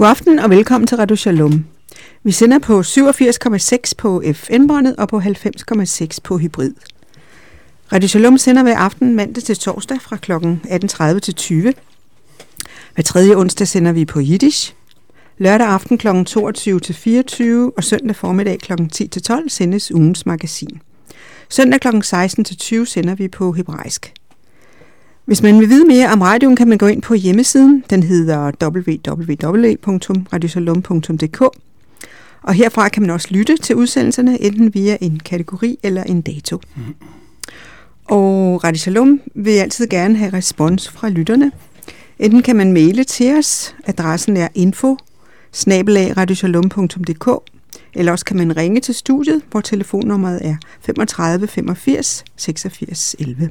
God aften og velkommen til Radio Shalom. Vi sender på 87,6 på FM-båndet og på 90,6 på hybrid. Radio Shalom sender hver aften mandag til torsdag fra kl. 18.30 til 20. Hver tredje onsdag sender vi på Yiddish. Lørdag aften kl. 22 til 24 og søndag formiddag kl. 10 til 12 sendes ugens magasin. Søndag kl. 16 til 20 sender vi på hebraisk. Hvis man vil vide mere om radioen, kan man gå ind på hjemmesiden. Den hedder www.radioshalom.dk. Og herfra kan man også lytte til udsendelserne, enten via en kategori eller en dato. Og Radio Shalom vil altid gerne have respons fra lytterne. Enten kan man maile til os. Adressen er info@radioshalom.dk. Eller også kan man ringe til studiet, hvor telefonnummeret er 35 85 86 11.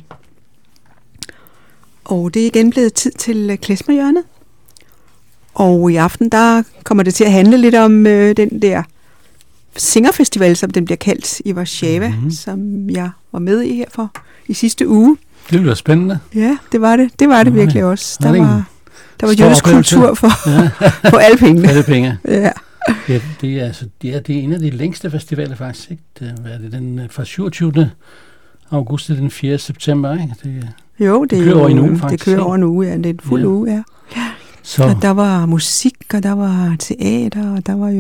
Og det er igen blevet tid til klezmerhjørnet. Og i aften, der kommer det til at handle lidt om den der singerfestival, som den bliver kaldt i Warszawa, som jeg var med i her i sidste uge. Det bliver spændende. Ja, det var det. Det var det virkelig også. Der var jødisk kultur for alle pengene. Alle penge. Ja. Ja, det er en af de længste festivaler faktisk. Ikke? Det er den fra 27. august til den 4. september. Ikke? Det kører over en uge, faktisk. Det kører over en uge, ja. Det er en fuld uge, ja. Så. Og der var musik, og der var teater, og der var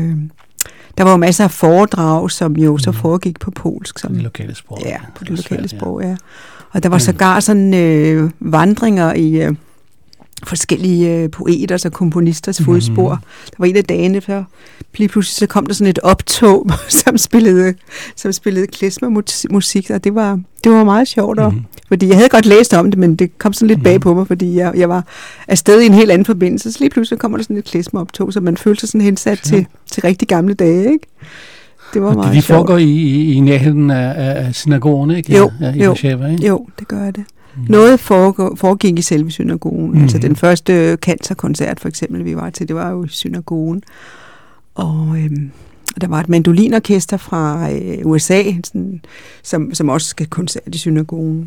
jo masser af foredrag, som jo så foregik på polsk. Som, på det lokale sprog. Ja, på det lokale sprog, ja. Og der var sågar sådan vandringer i forskellige poeters og komponisters fodspor. Der var en af dagene før, lige pludselig så kom der sådan et optog, som spillede klezmermusik, og det var meget sjovt, fordi jeg havde godt læst om det, men det kom sådan lidt bag på mig, fordi jeg var afsted i en helt anden forbindelse, så lige pludselig kommer der sådan et klezmeroptog, så man følte sig sådan hensat til rigtig gamle dage, ikke? Det var meget sjovt. De foregår i nærheden af synagogen, ikke? Jo, det gør det. Noget foregik i selve synagogen. Altså den første cancerkoncert for eksempel, vi var til, det var jo i synagogen. Og der var et mandolinorkester fra USA, sådan, som også skal koncert i synagogen.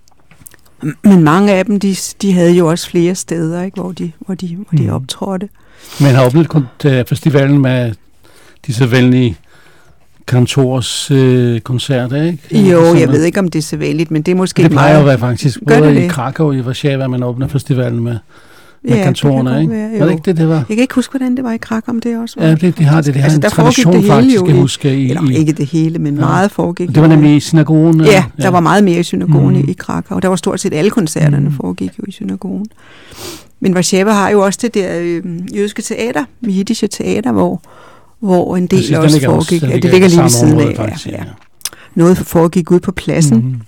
Men mange af dem, de havde jo også flere steder, ikke, hvor de optrådte. Men har oplevet festivalen med de sædvanlige kantors koncerter, ikke? Jo, jeg ved ikke, om det er sædvanligt, men det er måske... Det plejer at være faktisk, både i Krakow og i Warszawa, man åbner festivalen med kantorerne, ikke? Var det ikke det var? Jeg kan ikke huske, hvordan det var i Krakow, om det også var. Ja, det har det. Det har en tradition faktisk, jeg husker. Ikke det hele, men meget foregik. Det var nemlig i synagogen. Ja, der var meget mere i synagogen i Krakow. Der var stort set alle koncerterne foregik jo i synagogen. Men Warszawa har jo også det der jødiske teater, jiddische teater, hvor en del også foregik. Det ligger lige ved siden af. Ja. Noget foregik ud på pladsen.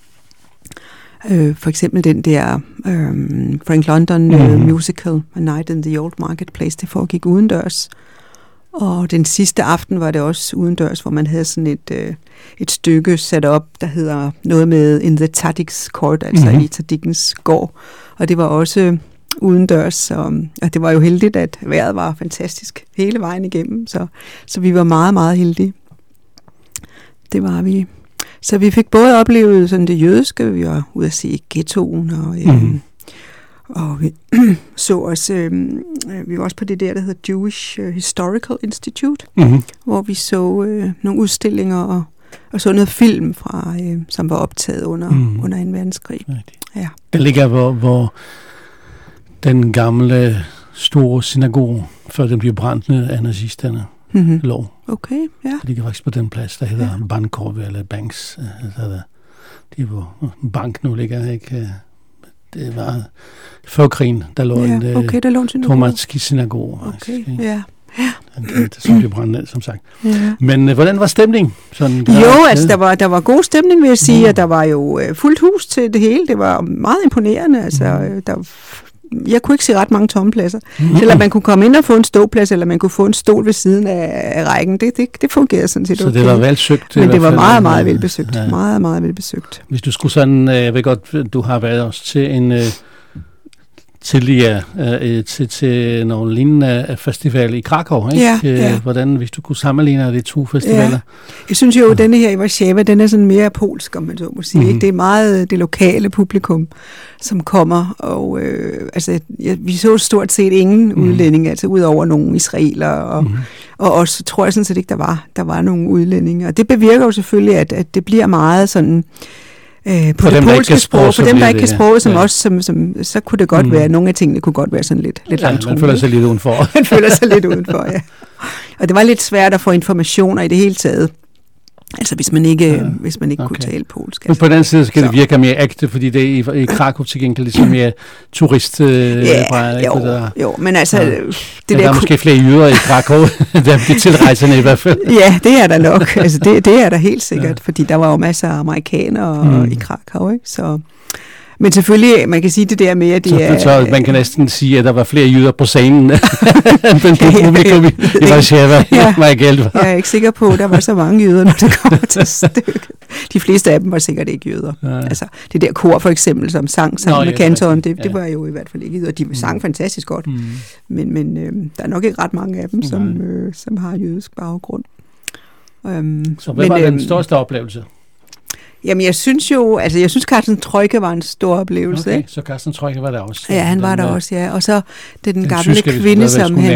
For eksempel den der Frank London musical, A Night in the Old Marketplace, det foregik udendørs. Og den sidste aften var det også udendørs, hvor man havde sådan et stykke sat op, der hedder noget med In the Tzadik's Court, altså i Tzadikkens gård. Og det var også udendørs, og det var jo heldigt, at vejret var fantastisk hele vejen igennem, så vi var meget, meget heldige. Det var vi. Så vi fik både oplevet sådan det jødiske, vi var ude at se ghettoen, og vi så også, vi var også på det der hedder Jewish Historical Institute, hvor vi så nogle udstillinger og så noget film fra, som var optaget under 2. verdenskrig. Ja. Det ligger, hvor den gamle store synagoge, før den blev brændt ned af nazisterne, lå. Okay, ja. Det ligger faktisk på den plads, der hedder Bankorv eller Banks. Det var bank nu ligger, ikke? Det var før krigen, der lå en Tomatski synagoge. Okay, ja. Som blev brændt ned, som sagt. Ja. Men hvordan var stemningen? Altså der var god stemning, vil jeg sige, og der var jo fuldt hus til det hele. Det var meget imponerende. Altså, jeg kunne ikke se ret mange tomme pladser. Selvom man kunne komme ind og få en ståplads, eller man kunne få en stol ved siden af rækken. Det fungerede sådan set okay. Så det var velsøgt? Men det var meget, meget velbesøgt. Ja. Meget, meget velbesøgt. Hvis du skulle sådan, jeg ved godt, du har været også til tidligere til nogle lignende festivaler i Krakow, ikke? Ja. Hvordan, hvis du kunne sammenligne de to festivaler? Ja. Jeg synes jo, at denne her i Warszawa, den er sådan mere polsk, om man så må sige. Ikke? Det er meget det lokale publikum, som kommer, og vi så stort set ingen udlændinge, altså ud over nogle israelere, og også tror jeg sådan set ikke, der var nogle udlændinge. Og det bevirker jo selvfølgelig, at det bliver meget sådan på for det polske sprog, for dem, der ikke kan sproget, som også, så kunne det godt være, nogle af tingene kunne godt være sådan lidt langt. Man føler sig lidt udenfor. Man føler sig lidt udenfor, ja. Og det var lidt svært at få informationer i det hele taget. Altså hvis man ikke kunne tale polsk. Men på den side skal det virke mere ægte, fordi det er i Krakow til gengæld ligesom mere turist. Jo, men altså der er måske flere jøder i Krakow, der bliver tilrejsende i hvert fald. Ja, det er der nok. Altså det er der helt sikkert, fordi der var jo masser af amerikanere i Krakow, ikke? Så men selvfølgelig, man kan sige det der med, at så man kan næsten sige, at der var flere jyder på scenen, end på publikum i Warszawa. Jeg er ikke sikker på, at der var så mange jyder, når det kommer til stykket. De fleste af dem var sikkert ikke jyder. Altså, det der kor for eksempel, som sang sammen med kantoren, det var jo i hvert fald ikke jyder. De sang fantastisk godt, men der er nok ikke ret mange af dem, som har jødisk baggrund. Så hvad var den største oplevelse? Jamen, jeg synes Carsten Troike var en stor oplevelse. Okay, så Carsten Troike var der også. Ja, han var der også, ja. Og så den gamle kvinde,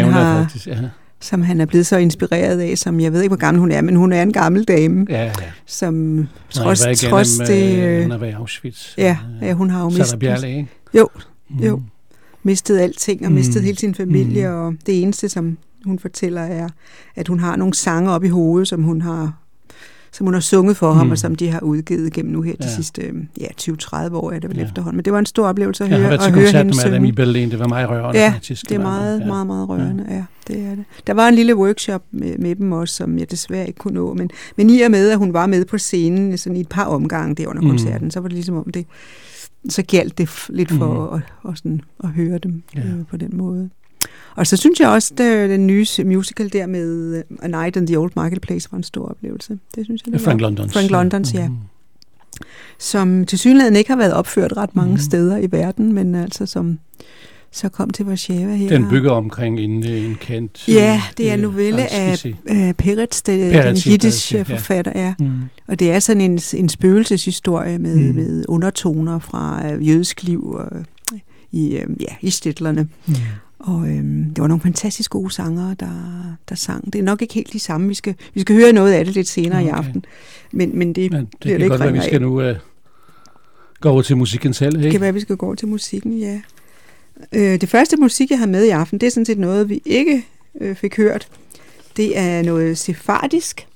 som han er blevet så inspireret af, som jeg ved ikke, hvor gammel hun er, men hun er en gammel dame, som trods det... Hun har været i Auschwitz. Ja, hun har jo mistet... Bjerle, ikke? Jo. Mistet alting, og mistet hele sin familie, og det eneste, som hun fortæller, er, at hun har nogle sange op i hovedet, som hun har sunget for ham, og som de har udgivet gennem nu her de sidste 20-30 år, er det vel efterhånden. Men det var en stor oplevelse at høre hende synge. Jeg har været til koncert med dem i Berlin, det var meget rørende faktisk. Det er meget, meget, meget rørende, det er det. Der var en lille workshop med dem også, som jeg desværre ikke kunne nå, men i og med, at hun var med på scenen sådan i et par omgange der under koncerten, så var det ligesom om det, så gjaldt det lidt for at høre dem på den måde. Og så synes jeg også, at den nye musical der med A Night in the Old Marketplace var en stor oplevelse. Det synes jeg, det var. Frank Londons, ja. Som tilsyneladende ikke har været opført ret mange steder i verden, men altså som så kom til Warszawa her. Den bygger omkring en kendt... Ja, det er en novelle af Peretz, den jiddisch-forfatter, ja. Og det er sådan en spøgelseshistorie med undertoner fra jødisk liv i Stetlerne. Og det var nogle fantastisk gode sangere, der sang. Det er nok ikke helt de samme. Vi skal høre noget af det lidt senere i aften. Men det bliver det ikke godt være, vi skal nu gå over til musikken selv, ikke? Det kan være, vi skal gå over til musikken, ja. Det første musik, jeg har med i aften, det er sådan set noget, vi ikke fik hørt. Det er noget sefardisk.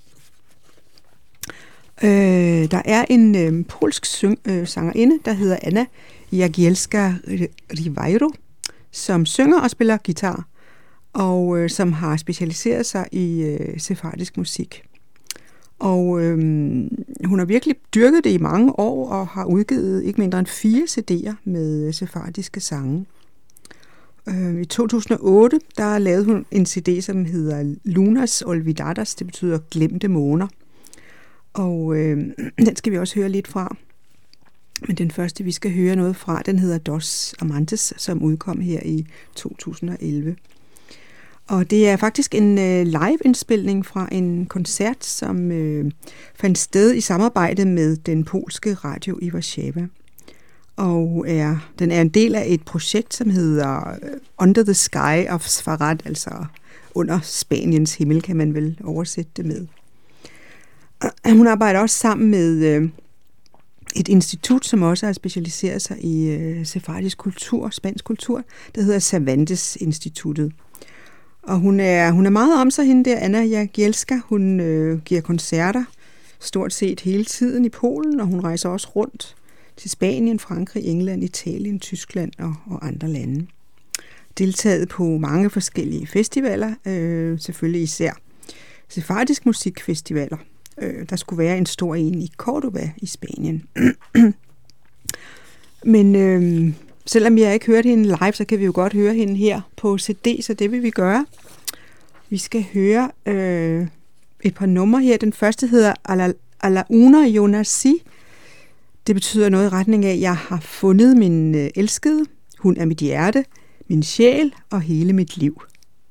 Der er en polsk sangerinde, der hedder Anna Jagielska-Ribeiro, som synger og spiller guitar, og som har specialiseret sig i sefardisk musik. Og hun har virkelig dyrket det i mange år, og har udgivet ikke mindre end 4 CD'er med sefardiske sange. I 2008, der lavede hun en CD, som hedder Lunas Olvidadas, det betyder glemte måner. Og den skal vi også høre lidt fra. Men den første, vi skal høre noget fra, den hedder Dos Amantes, som udkom her i 2011. Og det er faktisk en live-indspilning fra en koncert, som fandt sted i samarbejde med den polske radio i Warszawa. Og den er en del af et projekt, som hedder Under the Sky of Sfarad, altså under Spaniens himmel, kan man vel oversætte det med. Hun arbejder også sammen med et institut, som også har specialiseret sig i sefardisk kultur, spansk kultur, der hedder Cervantes-instituttet. Og hun er meget om sig, hende der, Anna Jagielska. Hun giver koncerter stort set hele tiden i Polen, og hun rejser også rundt til Spanien, Frankrig, England, Italien, Tyskland og andre lande. Deltaget på mange forskellige festivaler, selvfølgelig især sefardisk musikfestivaler. Der skulle være en stor en i Córdoba i Spanien. Men selvom jeg ikke hørte hende live, så kan vi jo godt høre hende her på CD, så det vil vi gøre. Vi skal høre et par numre her. Den første hedder A la una yo nací. Det betyder noget i retning af, at jeg har fundet min elskede. Hun er mit hjerte, min sjæl og hele mit liv.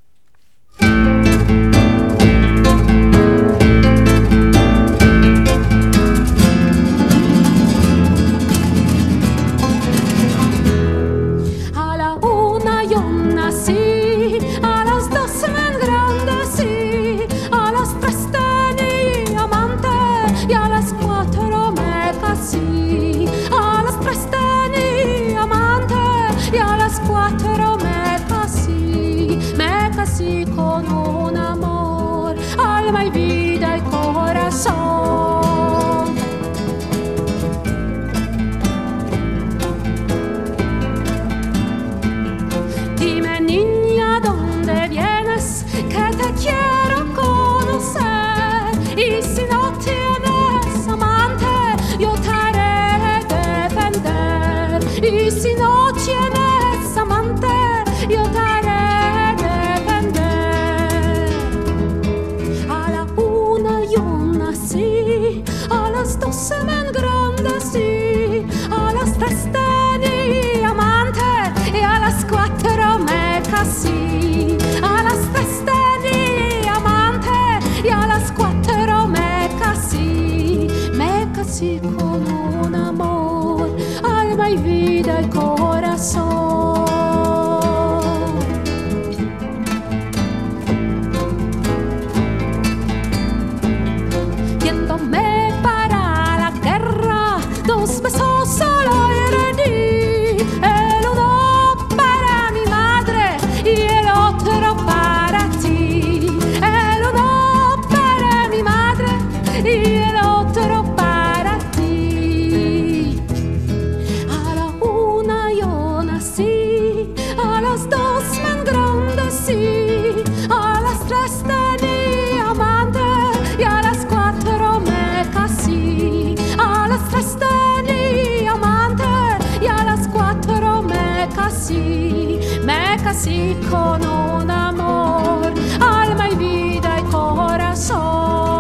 Con un amor, alma y vida y corazón.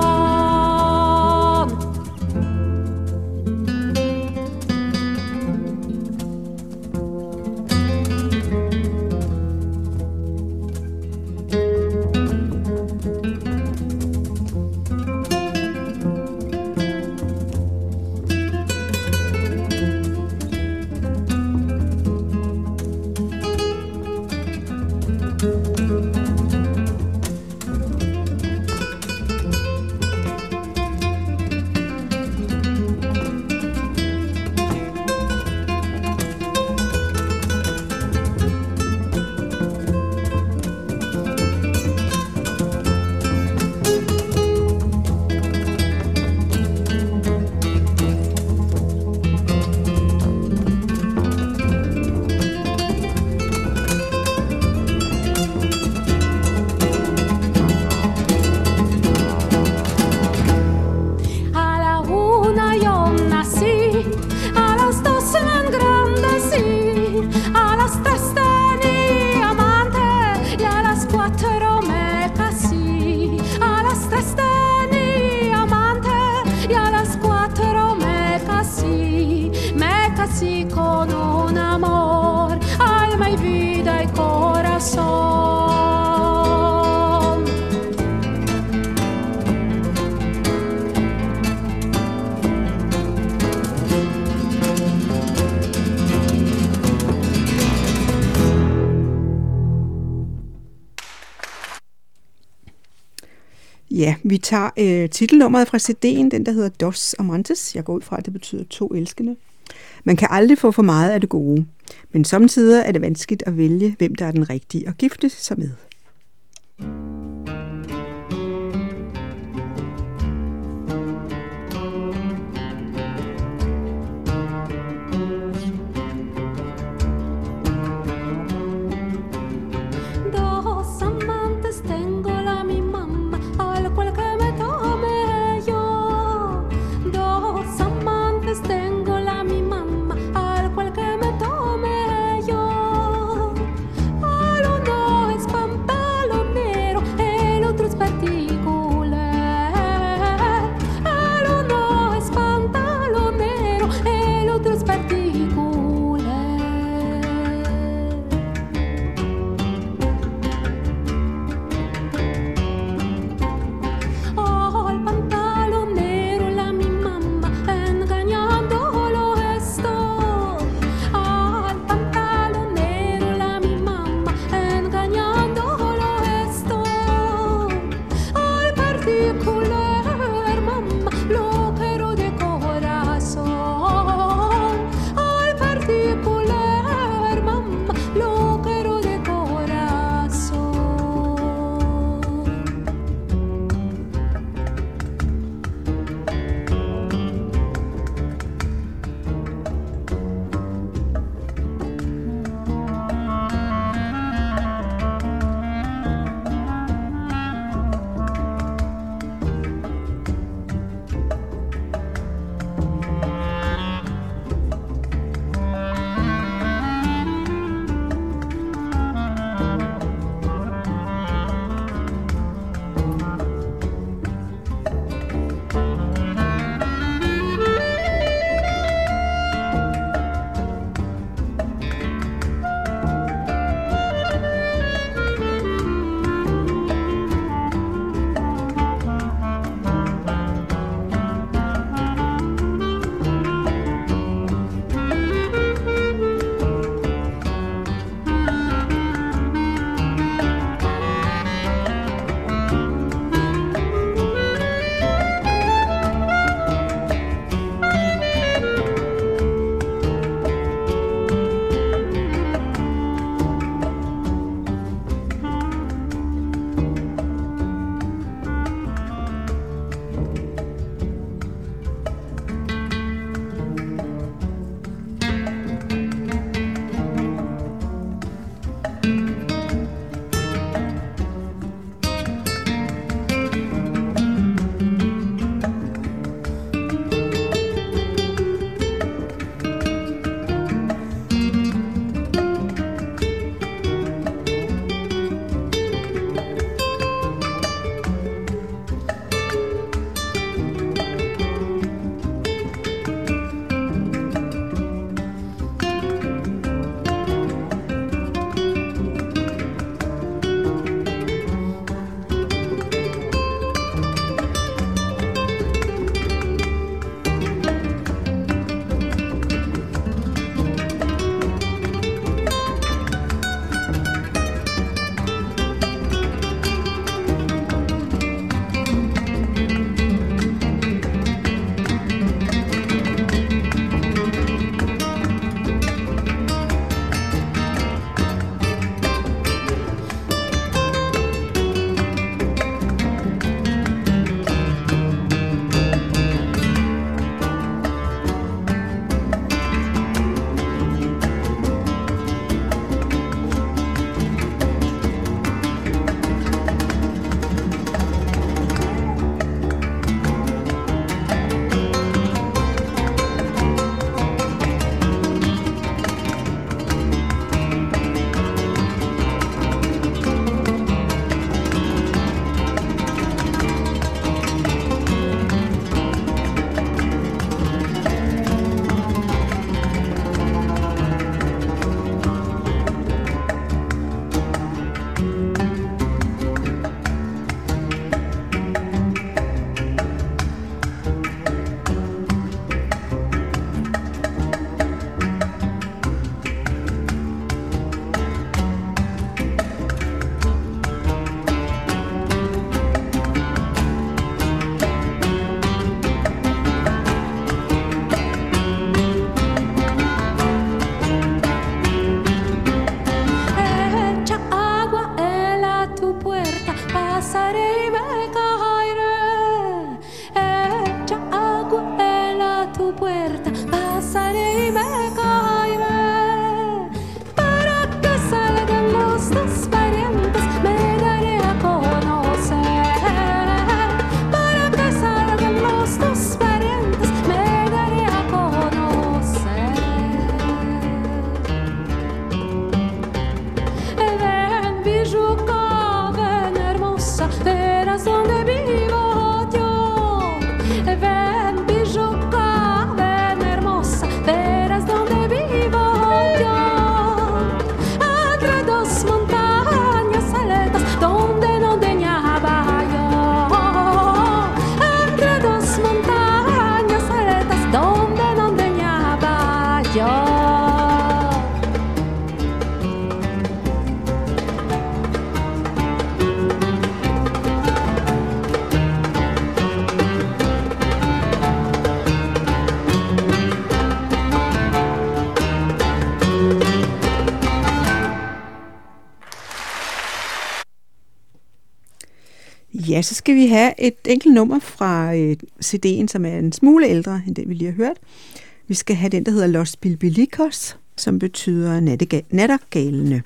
Con un amor, alma y vida y corazón. Ja, vi tager titelnummeret fra CD'en, den der hedder Dos Amantes. Jeg går ud fra, at det betyder 2 elskende. Man kan aldrig få for meget af det gode, men samtidig er det vanskeligt at vælge, hvem der er den rigtige at gifte sig med. Pam Ja, så skal vi have et enkelt nummer fra CD'en, som er en smule ældre end den, vi lige har hørt. Vi skal have den, der hedder Los Bilbilicos, som betyder nattergalene.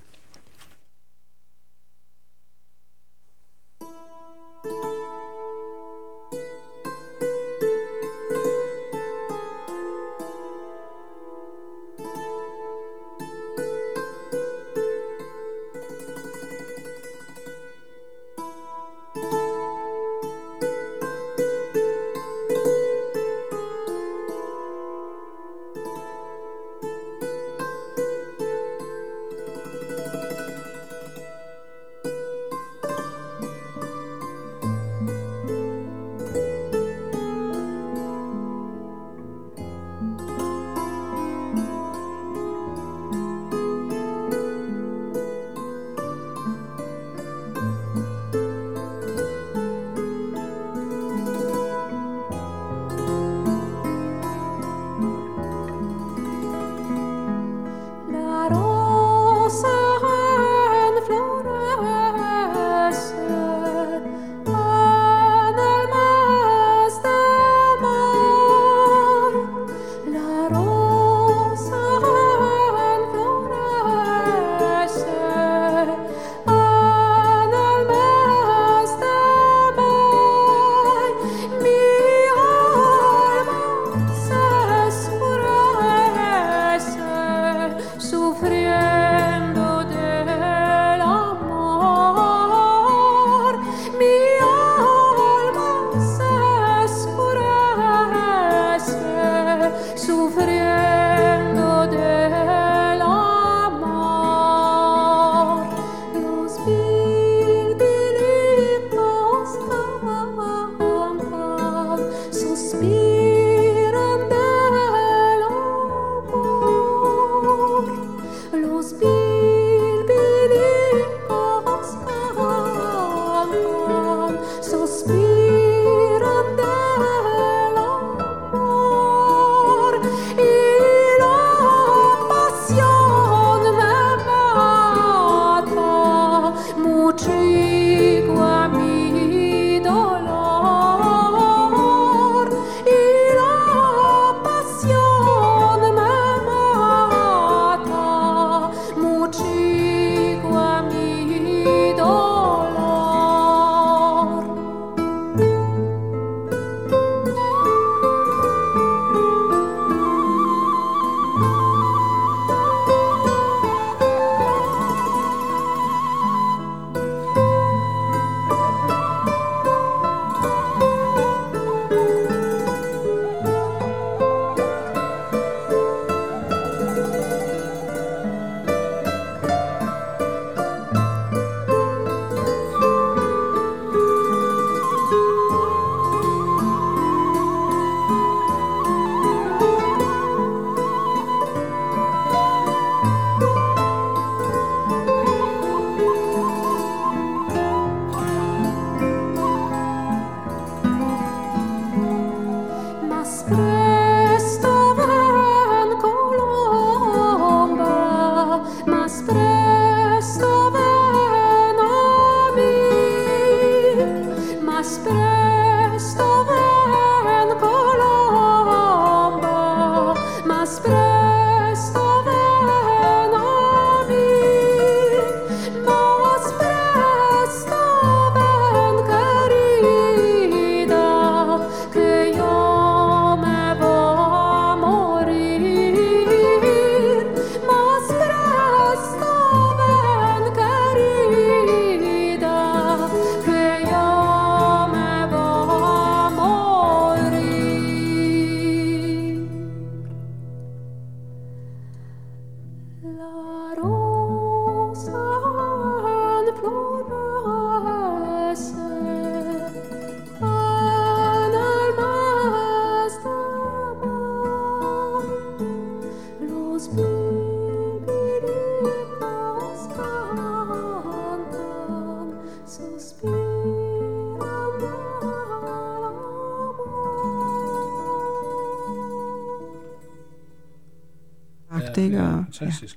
Fantastisk.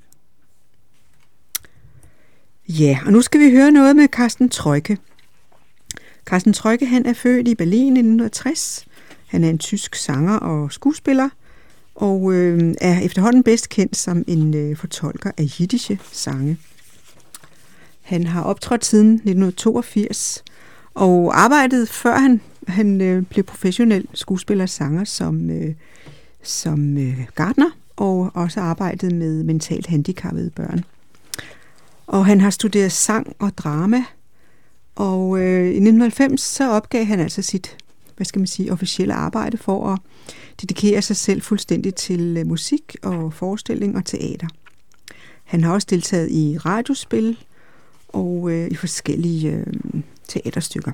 Ja, og nu skal vi høre noget med Carsten Troike. Carsten Troike, han er født i Berlin i 1960. Han er en tysk sanger og skuespiller, og er efterhånden bedst kendt som en fortolker af jiddische sange. Han har optrådt siden 1982, og arbejdede før han blev professionel skuespiller og sanger som gartner, og også arbejdet med mentalt handicappede børn. Og han har studeret sang og drama, og i 1990 så opgav han altså sit, officielle arbejde for at dedikere sig selv fuldstændig til musik og forestilling og teater. Han har også deltaget i radiospil og i forskellige teaterstykker.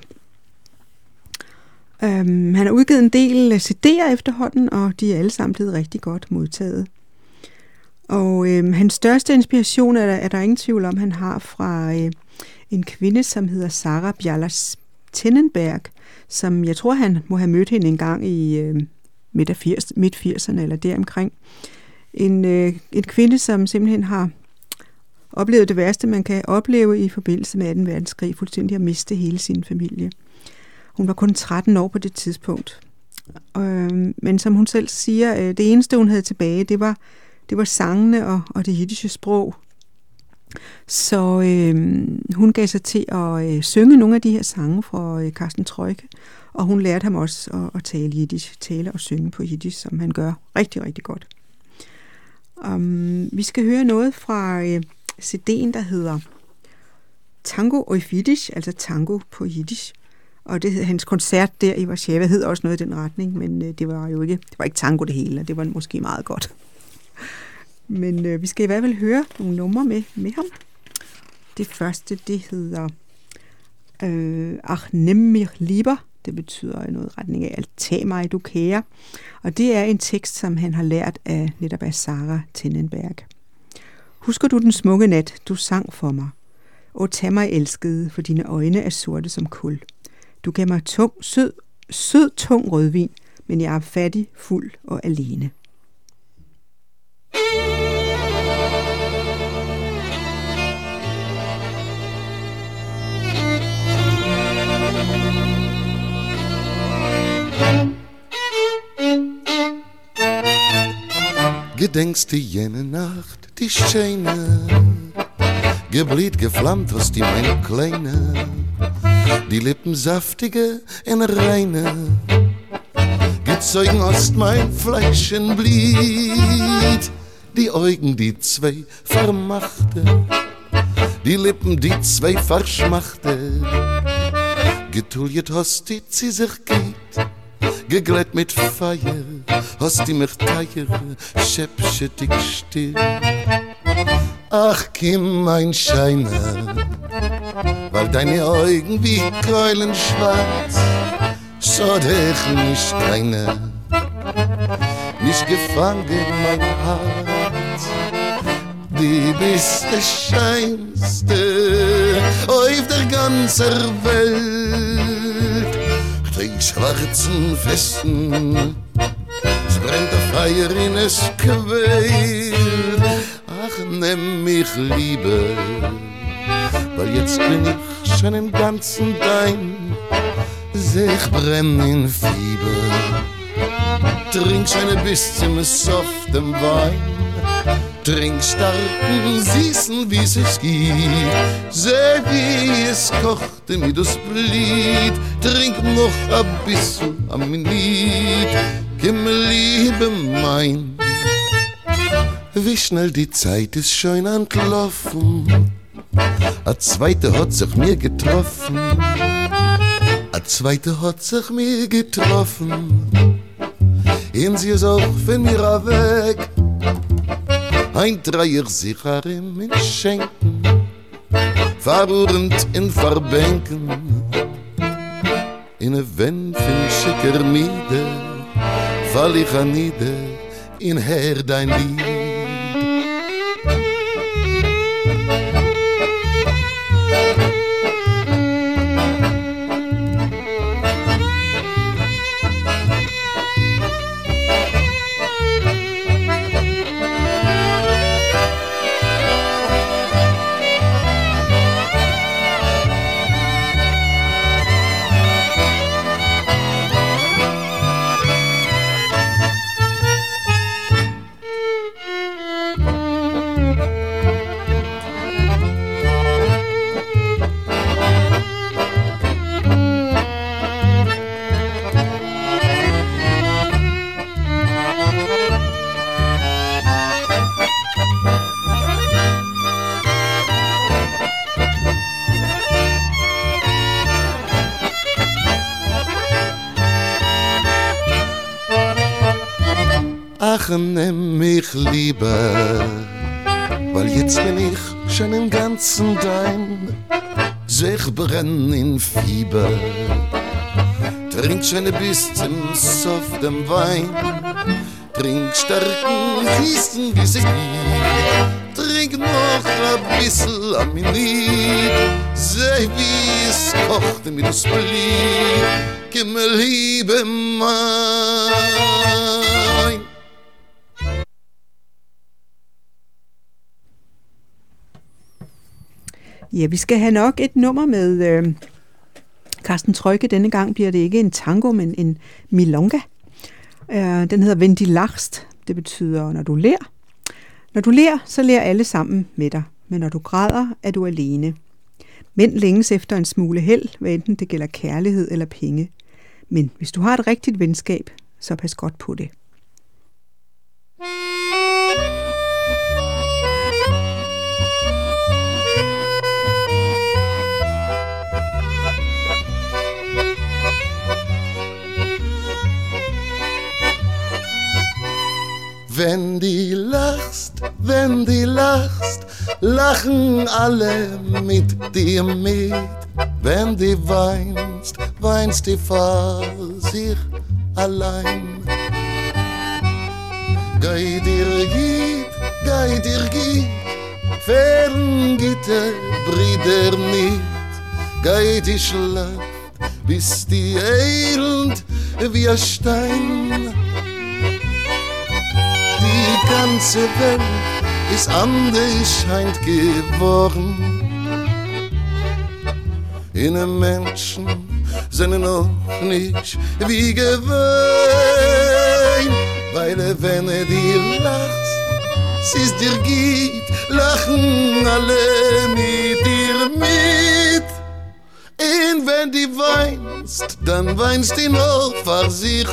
Han har udgivet en del CD'er efterhånden, og de er alle sammen blevet rigtig godt modtaget. Og hans største inspiration er der ingen tvivl om, han har fra en kvinde, som hedder Sarah Bjallas-Tennenberg, som jeg tror, han må have mødt hende en gang i midt-80'erne eller deromkring. En kvinde, som simpelthen har oplevet det værste, man kan opleve i forbindelse med 2. verdenskrig, fuldstændig at miste hele sin familie. Hun var kun 13 år på det tidspunkt. Men som hun selv siger, det eneste, hun havde tilbage, det var sangene og det jiddische sprog. Så hun gav sig til at synge nogle af de her sange fra Carsten Troike, og hun lærte ham også at tale jiddisch, tale og synge på jiddisch, som han gør rigtig, rigtig godt. Vi skal høre noget fra CD'en, der hedder Tango auf Jiddisch, altså tango på jiddisch. Og det hed hans koncert der i Warszawa, hed også noget i den retning, men det var ikke tango det hele, og det var måske meget godt. Men vi skal i hvert fald høre nogle numre med ham. Det første, det hedder Ach, nimm mich lieber. Det betyder noget retning af, tag mig, du kære. Og det er en tekst, som han har lært af netop af Sarah Tennenberg. Husker du den smukke nat, du sang for mig? Åh, tag mig, elskede, for dine øjne er sorte som kul. Du gav mig sød, tung rødvin, men jeg er fattig, fuld og alene. Gedenkst du jene Nacht, die schöne, geblüht, geflammt hast die meine Kleine, die Lippen saftige und reine, gezeugen hast mein Fleisch und Blut, die Augen, die zwei vermachte, die Lippen, die zwei verschmachte, getuljet hast die Ziesigkeit, geglätt mit Feier, hast die mich teier, schäpschetig still. Ach, Kim, mein Scheiner, weil deine Augen wie Keulen schwarz, so dich nicht keiner, nicht gefangen mein Herz. Die bist das Scheinste auf der ganzen Welt. Die schwarzen Festen, es brennt der Feier in es quält. Ach, nimm mich Liebe, weil jetzt bin ich schon im ganzen dein. Ich brenn in Fieber, trink schon ein bisschen softem Wein. Trink starken, süßen, wie es geht. Seh, wie es kochte mir das Blut. Trink noch ein bisschen am Lied. Gib mir Liebe mein. Wie schnell die Zeit ist schon entlaufen. A zweite hat sich mir getroffen. A zweite hat sich mir getroffen. Und sie ist auch von mir weg. Ein Dreier sicher im Schenken, verurend in Verbänken, in a Wenn von schicker Miede, fall ich an nieder in Herr dein Lied. nimm mich lieber, weil jetzt bin ich schon im Ganzen dein. Ich brenn in Fieber, trink schon bis zum Sof dem Wein, trink starken Riesen wie sie gibt, trink noch ein bissl an mein Lied, seh wie es kocht mit das Blit, gib mir Liebe mein. Ja, vi skal have nok et nummer med Carsten Trøjke. Denne gang bliver det ikke en tango, men en milonga. Den hedder Wenn die lachst. Det betyder, når du ler. Når du ler, så ler alle sammen med dig. Men når du græder, er du alene. Mænd længes efter en smule held, hvad enten det gælder kærlighed eller penge. Men hvis du har et rigtigt venskab, så pas godt på det. Wenn die lachst, lachen alle mit dir mit. Wenn die weinst, weinst die vor sich allein. Gei dir geht, fern geht der Brider nicht. Gei die schlaft, bis die elend wie ein Stein. Die ganze Welt ist anders scheint geworden. In einem Menschen sind noch nicht wie gewöhnt. Weil wenn die lachst, sie ist dir geht, lachen alle mit dir mit. Und wenn die weinst, dann weinst die noch für sich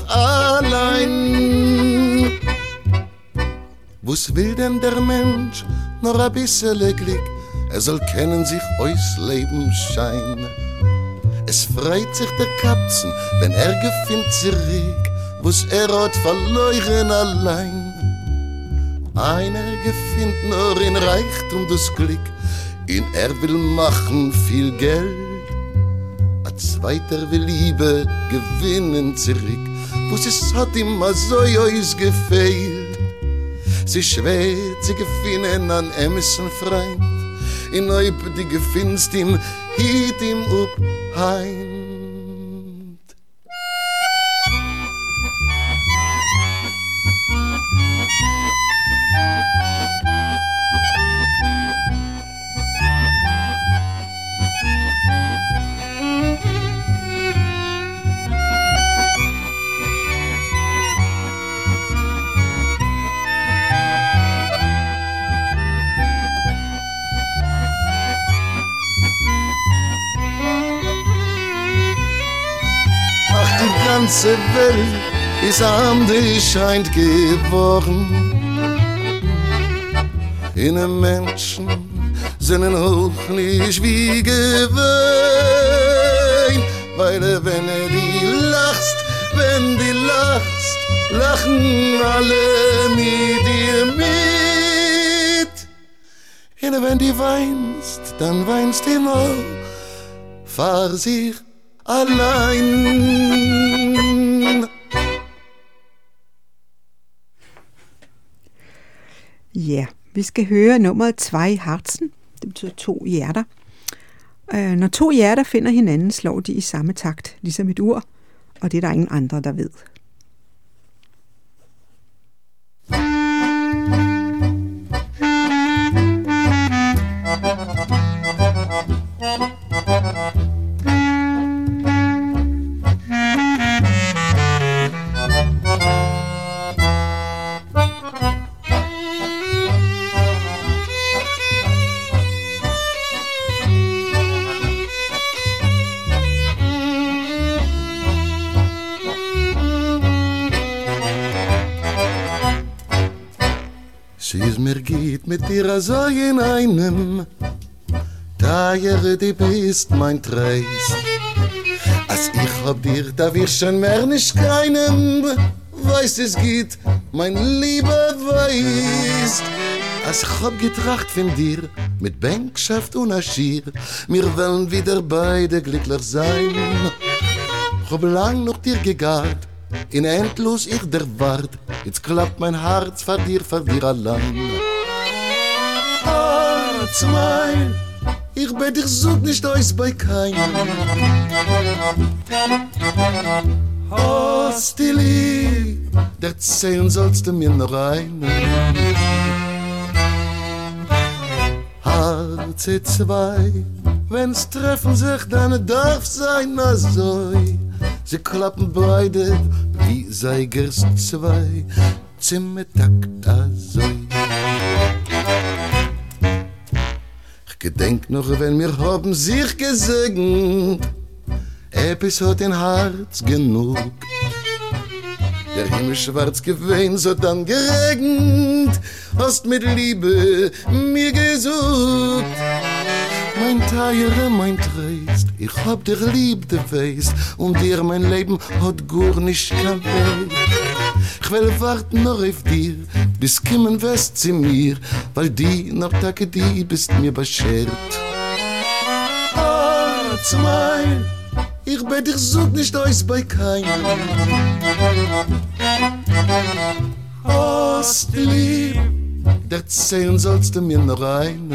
allein. Was will denn der Mensch? Noch ein bisschen Glück, soll kennen sich eus Lebensschein. Es freut sich der Kapzen, wenn gefindt zurück, was hat verloren allein. Einer gefindt nur in Reichtum das Glück, in will machen viel Geld. Ein zweiter will Liebe gewinnen zurück, was es hat ihm so eus gefehlt. Sie schwät, sie gefinnen an Emerson Freund, in Eub die gefinnst ihm, hiet ihm up heim. Die ganze Welt ist anders scheint geworden. In einem Menschen sind auch nicht wie gewöhnt. Weil wenn die lachst, lachen alle mit dir mit. Und wenn die weinst, dann weinst du immer für sich allein. Ja, vi skal høre nummeret Zwei Herzen. Det betyder 2 hjerter. Når 2 hjerter finder hinanden, slår de i samme takt, ligesom et ur, og det er der ingen andre, der ved. Sie ist mir geht mit dir so in einem, daher die bist mein Treist. Als ich hab dir, da wir schon mehr nicht keinem, weiß es geht mein Lieber weißt, als ich hab getracht von dir, mit Bänkschaft und Aschir, wir wollen wieder beide glücklich sein. Ich hab lang noch dir gegart, in endlos ich der Wart, jetzt klappt mein Herz vor dir allein. Herz mein, ich bett dich such nicht aus bei keinem. Hast die lieb, erzählen sollst du mir noch einen. Herze zwei, wenn's treffen sich, dann darf sein so. Sie klappen beide wie Seigers zwei, Zimmertakt so. Ich gedenk noch, wenn wir haben sich gesegnet, etwas hat ein Herz genug. Der Himmel schwarz gewesen, so dann geregnet, hast mit Liebe mir gesucht. Mein Teiere, mein Trist, ich hab dich lieb, du weißt, und dir mein Leben hat gar nicht kein Wert. Ich will warten noch auf dir, bis kommen wirst zu mir, weil die noch Tage die bist mir beschert. Herz mein, ich bett dich such nicht aus bei keinem. Hast du lieb, erzählen sollst du mir noch einen.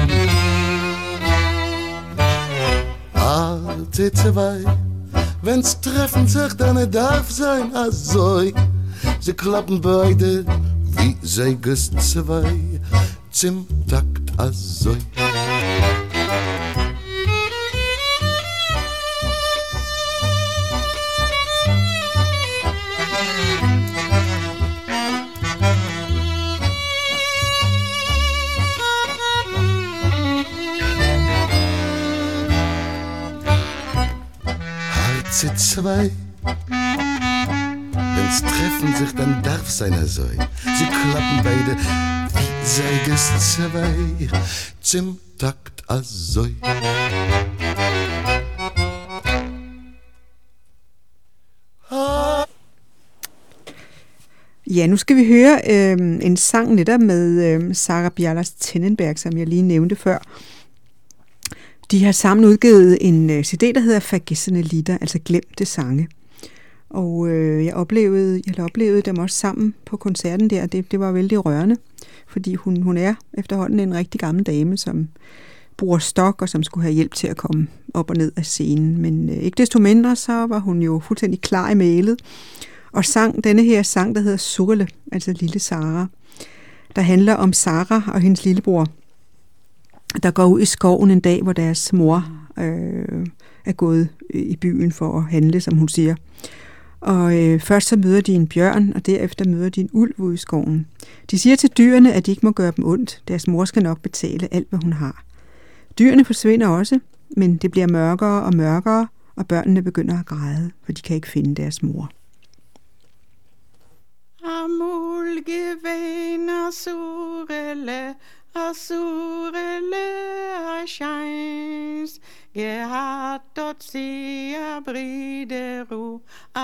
Alte zwei, wenn's treffen sich, dann darf sein so. Sie klappen beide wie Seigers zwei, zum Takt so. Herze zwei, wenn's treffen sich, dann darf seiner sein. Sie klappen beide wie Seigers zwei, zum Takt so. Ja, nu skal vi høre en sang netop med Sara Bjærlas-Tenneberg, som jeg lige nævnte før. De har sammen udgivet en CD, der hedder Vergessene Lieder, altså glemte sange. Og jeg oplevede dem også sammen på koncerten der. Det var vældig rørende, fordi hun er efterhånden en rigtig gammel dame, som bruger stok, og som skulle have hjælp til at komme op og ned af scenen. Men ikke desto mindre, så var hun jo fuldstændig klar i mælet, og sang denne her sang, der hedder Surle, altså Lille Sara, der handler om Sara og hendes lillebror, der går ud i skoven en dag, hvor deres mor er gået i byen for at handle, som hun siger. Og først så møder de en bjørn, og derefter møder de en ulv ude i skoven. De siger til dyrene, at de ikke må gøre dem ondt. Deres mor skal nok betale alt, hvad hun har. Dyrene forsvinder også, men det bliver mørkere og mørkere, og børnene begynder at græde, for de kan ikke finde deres mor. Amulgevener Surele erscheins, gehat dort sie abrideru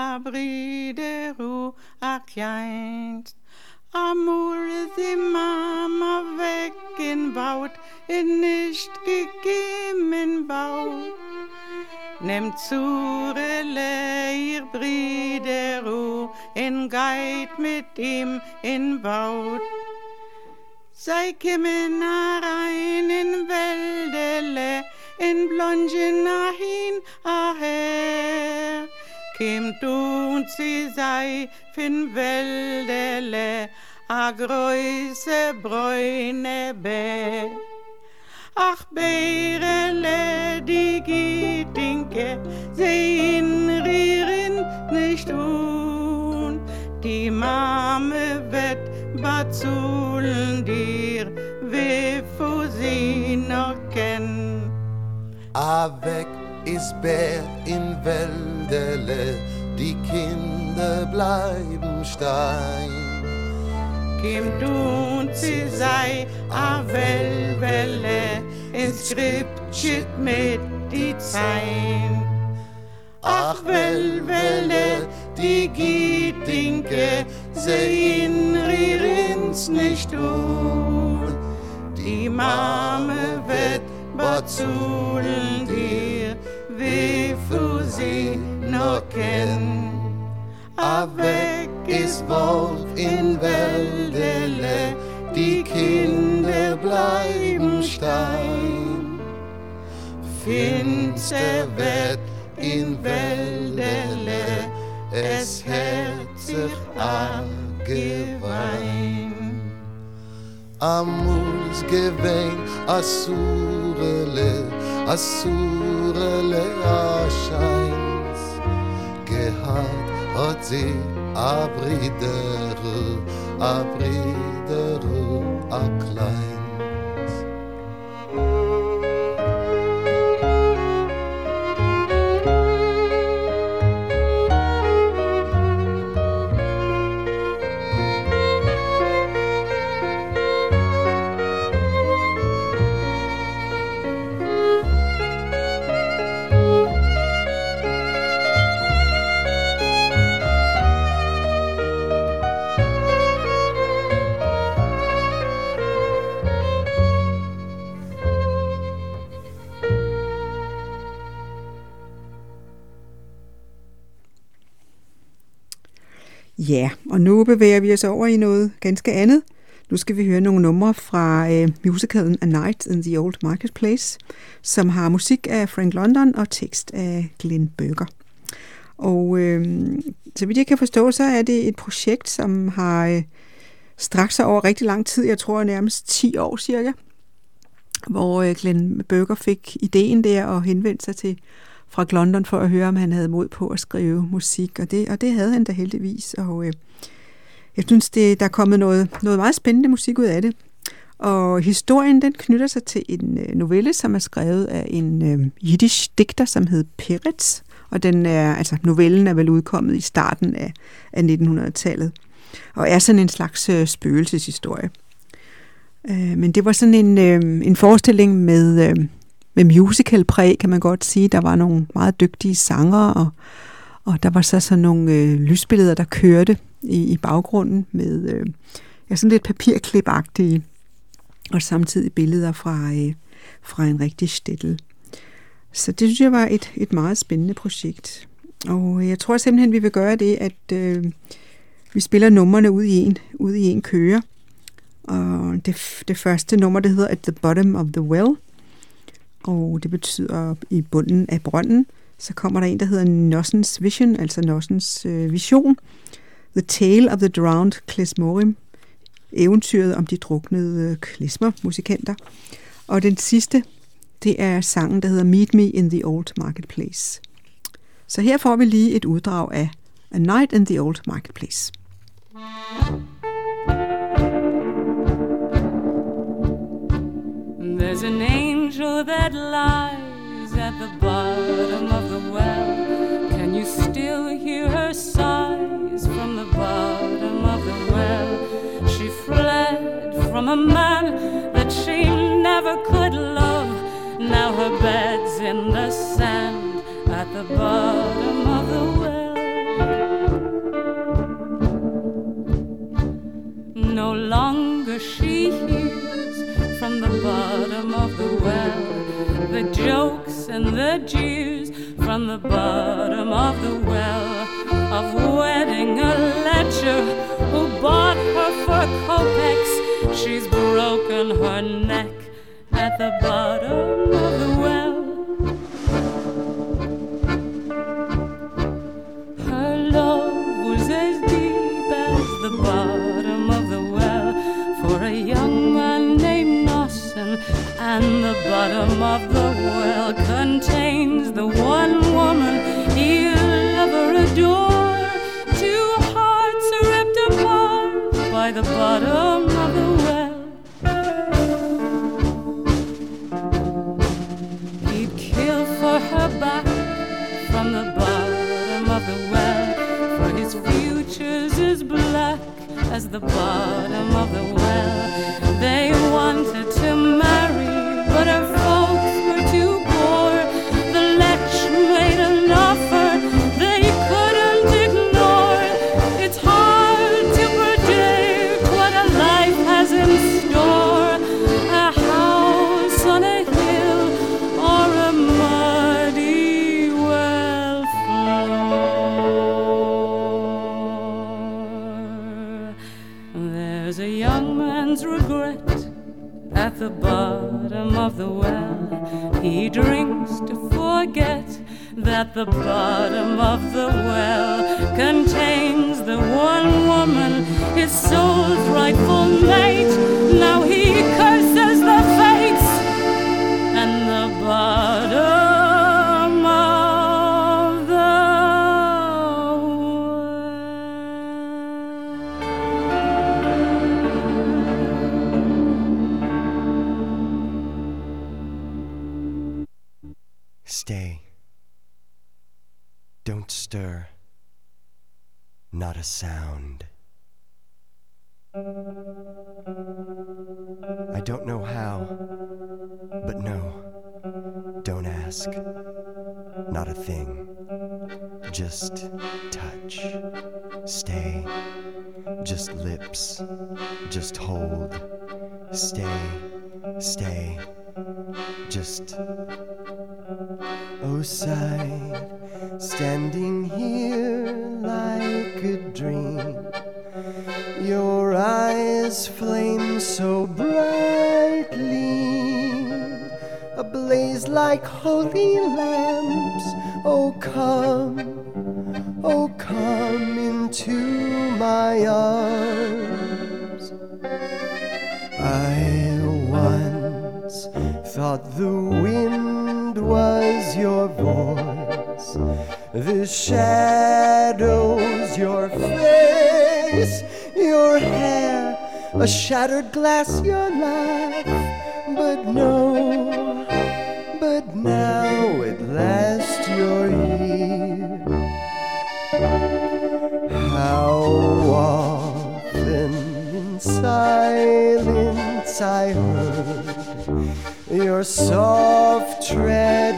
erkleinst. Amul die Mama weg in Baut, in nicht gegeben Baut. Nehmt Surele ihr Brideru, in Geit mit ihm in Baut. Sei kimmen rein in Wäldele, in Blonchen hin aher. Kimmt und sie sei fin Wäldele, a größe bräune Bär. Ach, Bärele, die Gietinke, sehen rieren nicht un. Die Mame wird bazulen dir, wieviel sie noch kenn. Weg ist Bär in Wäldele, die Kinder bleiben stein. Kimmt und sie sei a Welle, ins Skriptschit mit die Zein. Ach, Welle, die Gietinke, sie inrier ins nicht tun. Die Mame wird bezahlen dir, wie viel sie noch kennt. A weg ist Wolf in Wäldele, die Kinder bleiben stein. Finster wird in Wäldele, es hört sich angewein. Amus gewein, Asurele, Asurele erscheint. Gehad hat sie a Brider, a klein. Ja, og nu bevæger vi os over i noget ganske andet. Nu skal vi høre nogle numre fra musicalen A Night in the Old Marketplace, som har musik af Frank London og tekst af Glenn Berger. Og så vidt jeg kan forstå, så er det et projekt, som har strakt sig over rigtig lang tid, jeg tror nærmest 10 år cirka, hvor Glenn Berger fik ideen der og henvendte sig til Frank London for at høre, om han havde mod på at skrive musik, og det havde han da heldigvis, og jeg synes, der er kommet noget meget spændende musik ud af det. Og historien, den knytter sig til en novelle, som er skrevet af en jiddisch digter, som hed Peretz, og novellen er vel udkommet i starten af 1900-tallet, og er sådan en slags spøgelseshistorie. Men det var sådan en forestilling med musical-præg, kan man godt sige. Der var nogle meget dygtige sangere, og der var så sådan nogle lysbilleder, der kørte i baggrunden med sådan lidt papirklip-agtige, og samtidig billeder fra en rigtig shtetl. Så det synes jeg var et meget spændende projekt. Og jeg tror simpelthen, vi vil gøre det, at vi spiller numrene ud i en køre. Og det første nummer, det hedder At the Bottom of the Well, og det betyder i bunden af brønden. Så kommer der en, der hedder Nossens Vision, altså Nossens vision. The Tale of the Drowned Klezmorim, eventyret om de druknede klezmer-musikanter. Og den sidste, det er sangen, der hedder Meet Me in the Old Marketplace. Så her får vi lige et uddrag af A Night in the Old Marketplace. There's an angel that lies at the bottom of the well. Can you still hear her sighs from the bottom of the well? She fled from a man that she never could love. Now her bed's in the sand at the bottom of the well. No longer she hears from the bottom of the well the jokes and the jeers from the bottom of the well of wedding a lecher who bought her for kopecks. She's broken her neck at the bottom of the well. Her love was as deep as the bottom of the well for a young man named Nossen, and the bottom of the well contains the one woman he'll ever adore. Two hearts ripped apart by the bottom of the well. He'd kill for her back from the bottom of the well, for his future's as black as the bottom of the well. They wanted to marry, but her folks were too poor. The lech made an offer they couldn't ignore. It's hard to at the bottom of the well. He drinks to forget that the bottom of the well contains the one woman, his soul's rightful mate. Now he curses the fates and the bottom of the Stay. Don't stir. Not a sound. I don't know how, but no, don't ask. Not a thing. Just touch. Stay. Just lips. Just hold. Stay. Stay. Just. Oh, side, standing here like a dream. Your eyes flame so brightly, ablaze like holy lamps. Oh, come into my arms. I once thought the wind was your voice, the shadows your face, your hair, a shattered glass, your laugh. But now at last you're here. How often in silence I heard your soft tread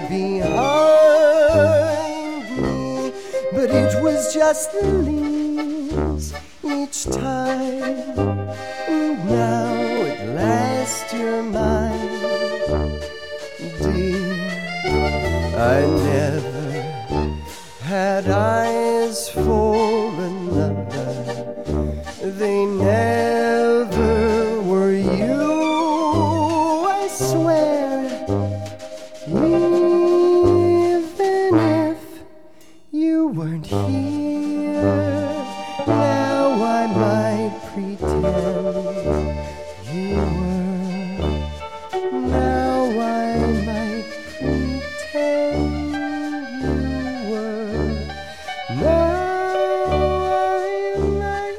behind me, but it was just the leaves each time. And now at last you're mine, dear. I never had eyes for another. They never were you. I swear, even if you weren't here, now I might pretend you were. Now I might pretend you were. Now I might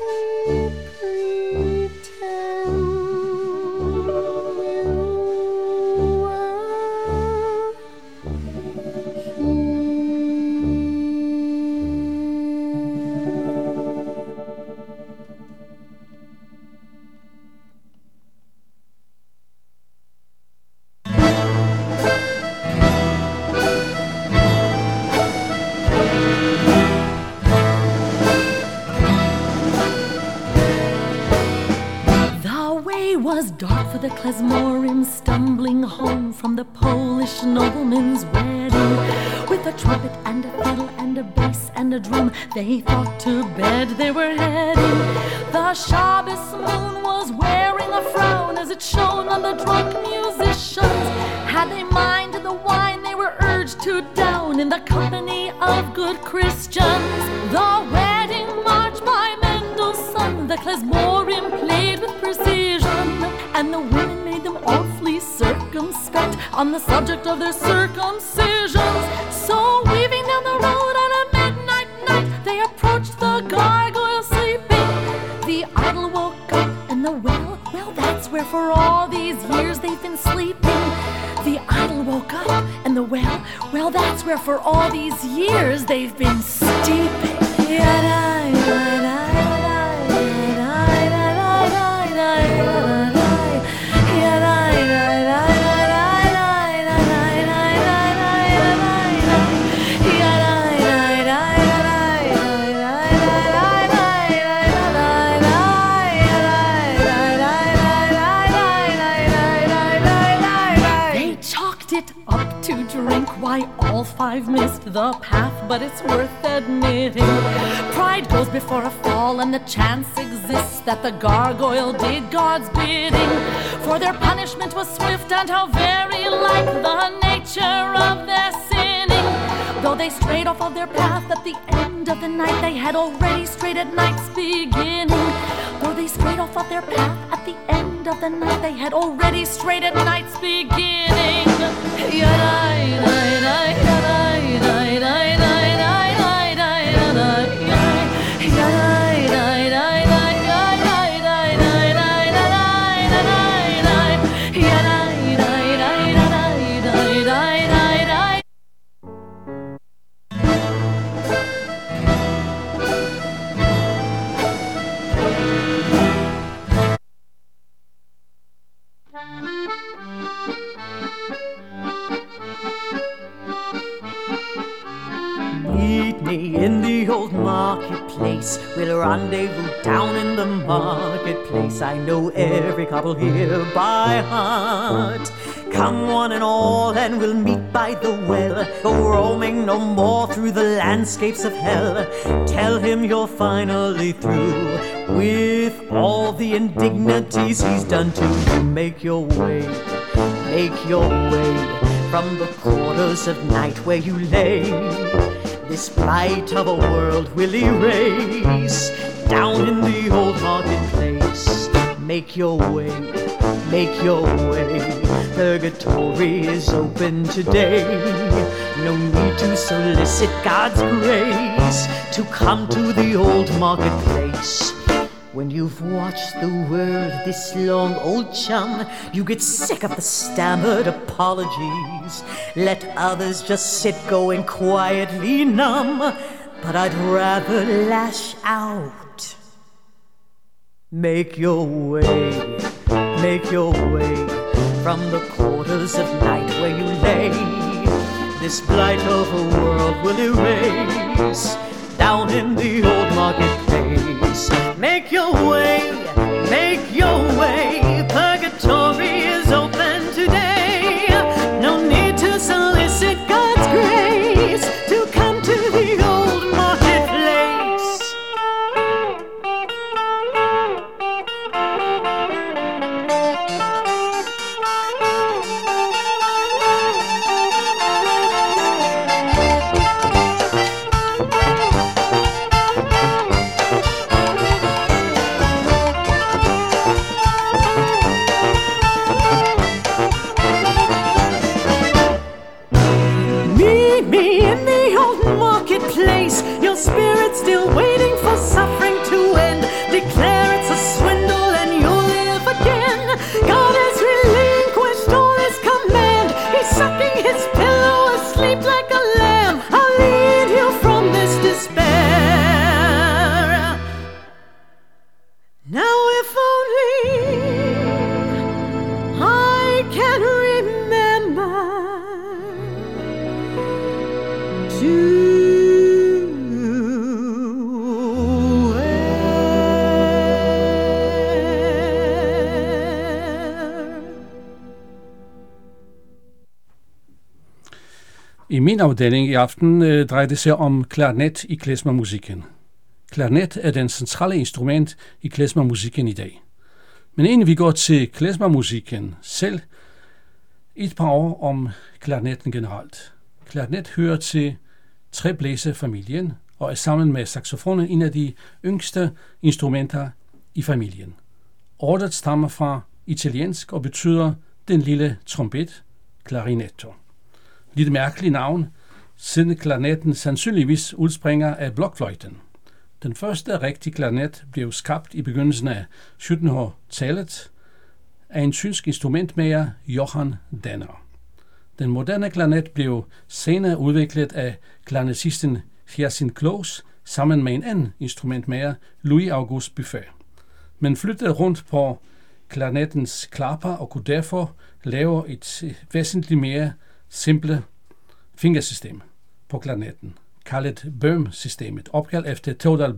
pretend you were. The way was dark for the Klezmorim, stumbling home from the Polish nobleman's wedding. With a trumpet and a fiddle and a bass and a drum, they thought to bed they were heading. The Shabbos moon was wearing a frown as it shone on the drunk musicians. Had they minded the wine they were urged to down in the company of good Christians. The wedding march by Mendelssohn, the Klezmorim played with precision, and the women made them awfully circumspect on the subject of their circumcisions. So weaving down the road on a midnight night, they approached the gargoyle sleeping. The idol woke up and the well, that's where for all these years they've been sleeping. The idol woke up and the well, that's where for all these years they've been steeping. They chalked it up to drink. Why, all 5 missed the path, but it's worth admitting. Pride goes before a fall, and the chance exists that the gargoyle did God's bidding. For their punishment was swift, and how very like the nature of their sinning. Though they strayed off of their path at the end of the night, they had already strayed at night's beginning. Though they strayed off of their path at the end of the night, they had already strayed at night's beginning. In the old marketplace, we'll rendezvous down in the marketplace. I know every couple here by heart. Come one and all, and we'll meet by the well. Go roaming no more through the landscapes of hell. Tell him you're finally through with all the indignities he's done to you. Make your way from the quarters of night where you lay. This blight of a world will erase down in the old marketplace. Make your way. Purgatory is open today. No need to solicit God's grace to come to the old marketplace. When you've watched the world this long, old chum, you get sick of the stammered apologies. Let others just sit going quietly numb, but I'd rather lash out. Make your way from the quarters of night where you lay. This blight of a world will erase down in the old marketplace. Make your way, purgatory is open today. No need to solicit God's grace to come to the old marketplace. Your spirit's still waiting for suffering to end. Declare it's a swindle and you'll live again. God has relinquished all his command. He's sucking his pillow asleep like a lamb. I'll lead you from this despair. Now if only I can remember to I min afdeling i aften drejer det sig om klarinet i klezmermusikken. Klarinet er den centrale instrument i klezmermusikken i dag. Men inden vi går til klezmermusikken selv, et par ord om klarinetten generelt. Klarinet hører til treblæserfamilien og er sammen med saxofonen en af de yngste instrumenter i familien. Ordet stammer fra italiensk og betyder den lille trompet, clarinetto. Lidt mærkelig navn, siden klarinetten sandsynligvis udspringer af blokfløjten. Den første rigtige klarinet blev skabt i begyndelsen af 1700-tallet af en tysk instrumentmager, Johann Danner. Den moderne klarinet blev senere udviklet af klarinetisten Hyacinthe Claus sammen med en anden instrumentmager, Louis-Auguste Buffet, men flyttede rundt på klarinettens klapper og kunne derfor lave et væsentligt mere simple fingersystem på klarinetten, kaldet Böhm-systemet, opkaldt efter Theodor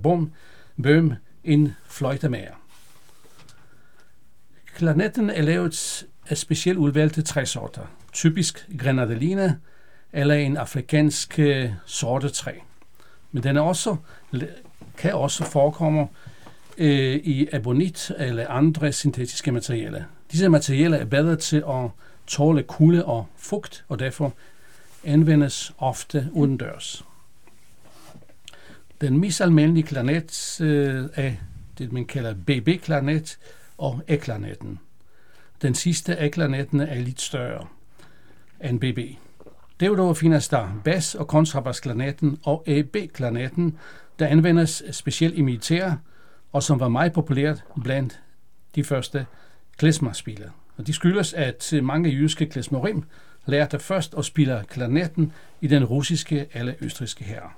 Böhm, en fløjtemager. Klarinetten er lavet af specielt udvalgte træsorter, typisk Grenadine eller en afrikansk sorte træ. Men den kan også forekomme i ebonit eller andre syntetiske materialer. Disse materialer er bedre til at tåle kulde og fugt, og derfor anvendes ofte udendørs. Den mest almindelige klarinet er det, man kalder BB-klarinet og A-klarinetten. Den sidste A-klarinetten er lidt større end BB. Derudover findes der bas- og kontrabasklarinetten og AB-klarinetten, der anvendes specielt i militær, og som var meget populært blandt de første klezmerspillere. Og de skyldes, at mange jyske klezmerim lærte først at spille klarinetten i den russiske eller østrigske hær.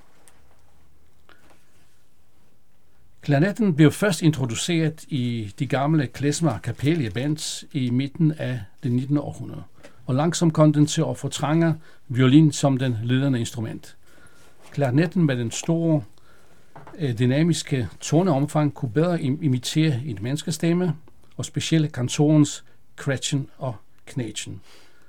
Klarinetten blev først introduceret i de gamle klezmer-kapellebands i midten af det 19. århundrede, og langsomt kom den til at fortrænge violin som den ledende instrument. Klarinetten med den store dynamiske toneomfang kunne bedre imitere en menneskestemme, og specielt kantorens kretchen og knætchen.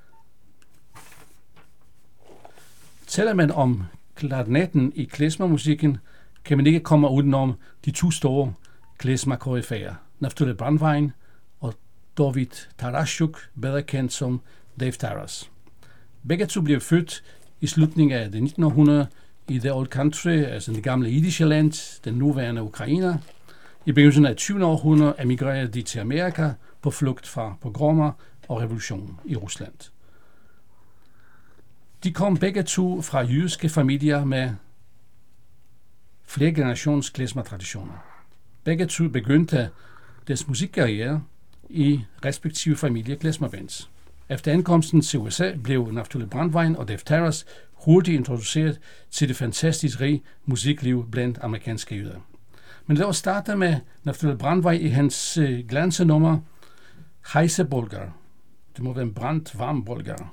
Taler man om klarinetten i klezmermusikken, kan man ikke komme udenom de to store klezmer-koryfæer, Naftali Brandwein og David Tarashuk, bedre kendt som Dave Taras. Begge to blev født i slutningen af det 19. århundrede i The Old Country, altså det gamle jiddische land, den nuværende Ukraine. I begyndelsen af 20. århundrede emigrerede de til Amerika på flugt fra pogromer og revolutionen i Rusland. De kom begge to fra jødiske familier med flere generations klezmer-traditioner. Begge to begyndte deres musikkarriere i respektive familie klezmerbands. Efter ankomsten til USA blev Naftali Brandwein og Dave Taras hurtigt introduceret til det fantastisk rige musikliv blandt amerikanske jøder. Men lad os starte med Naftali Brandwein i hans glansenummer Heiße Bolgar. Det må være en brændt varm bolgar.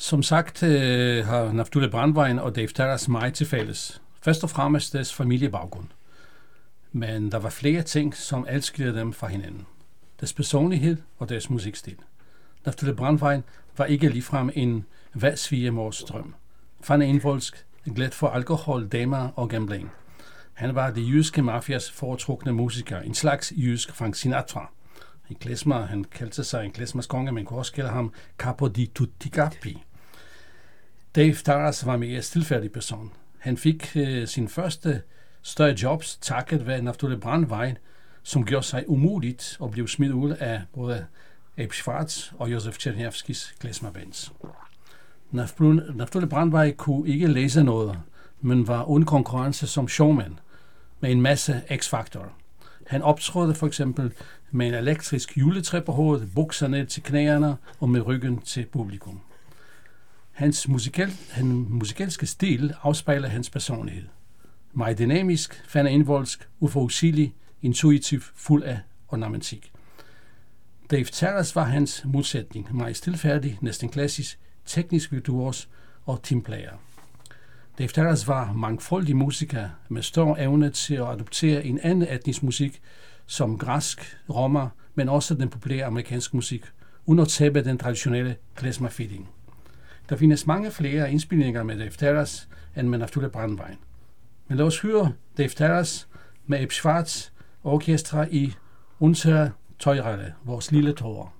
Som sagt har Naftuli Brandwein og Dave Taras meget til fælles. Først og fremmest deres familiebaggrund. Men der var flere ting, som adskillede dem fra hinanden. Deres personlighed og deres musikstil. Naftuli Brandwein var ikke ligefrem en hver drøm. Van Envolsk, glæd for alkohol, damer og gambling. Han var det jyske mafias foretrukne musiker, en slags jysk Frank Sinatra. En klezmer, han kaldte sig en klezmers konge, men kunne også kalde ham Capo di tutti capi. Dave Taras var mere stilfærdig person. Han fik sin første større jobs takket være Naftuli Brandwein, som gjorde sig umuligt og blev smidt ud af både Abe Schwartz og Josef Czerniawskis klezmerbands. Naftuli Brandwein kunne ikke læse noget, men var uden konkurrence som showman med en masse x-faktorer. Han optrådte for eksempel med en elektrisk juletræ på hovedet, bukser ned til knæerne og med ryggen til publikum. Hans musikalske stil afspejler hans personlighed. Meget dynamisk, Van Envolsk, uforudsigelig, intuitiv, fuld af ornamentik. Dave Taras var hans modsætning, meget stilfærdig, næsten klassisk, teknisk virtuos og teamplayer. Dave Taras var mangfoldig musiker med stor evne til at adoptere en anden etnisk musik, som græsk, romer, men også den populære amerikanske musik, uden at tabe den traditionelle klezmer-feeling. Der findes mange flere indspilninger med Dave Taras end med Naftuli Brandwein. Men lad os høre Dave Taras med Abe Schwartz og orkestra i Unsere Teurelle, vores lille tårer.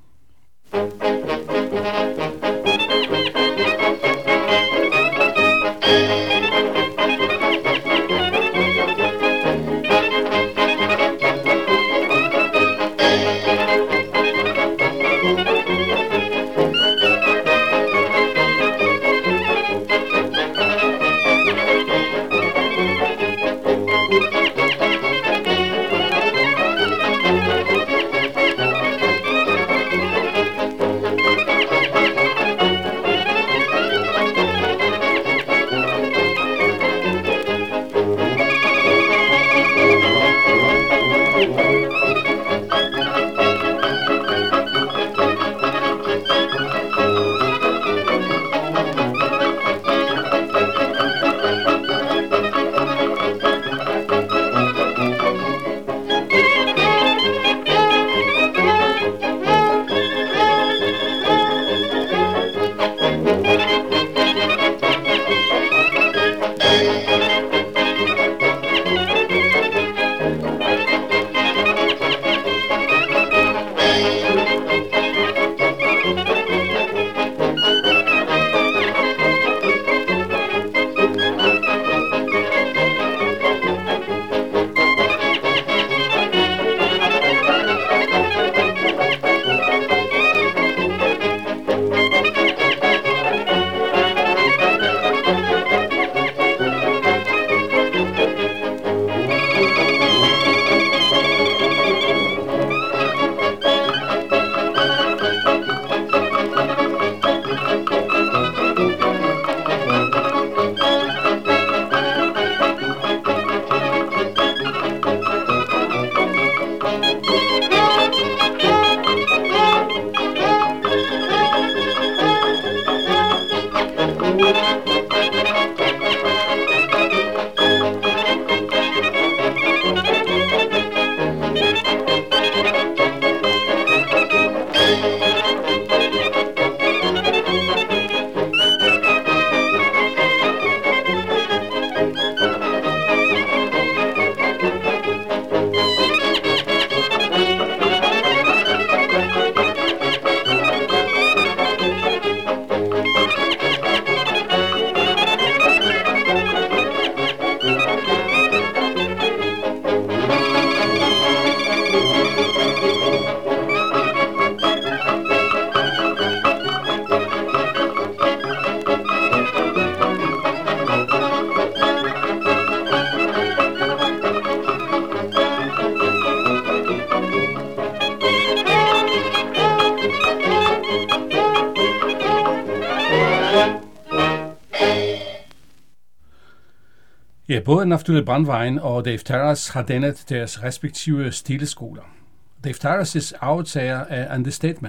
Ja, både Naftuli Brandwein og Dave Taras har dannet deres respektive stileskoler. Dave Taras' arvtager er understatement.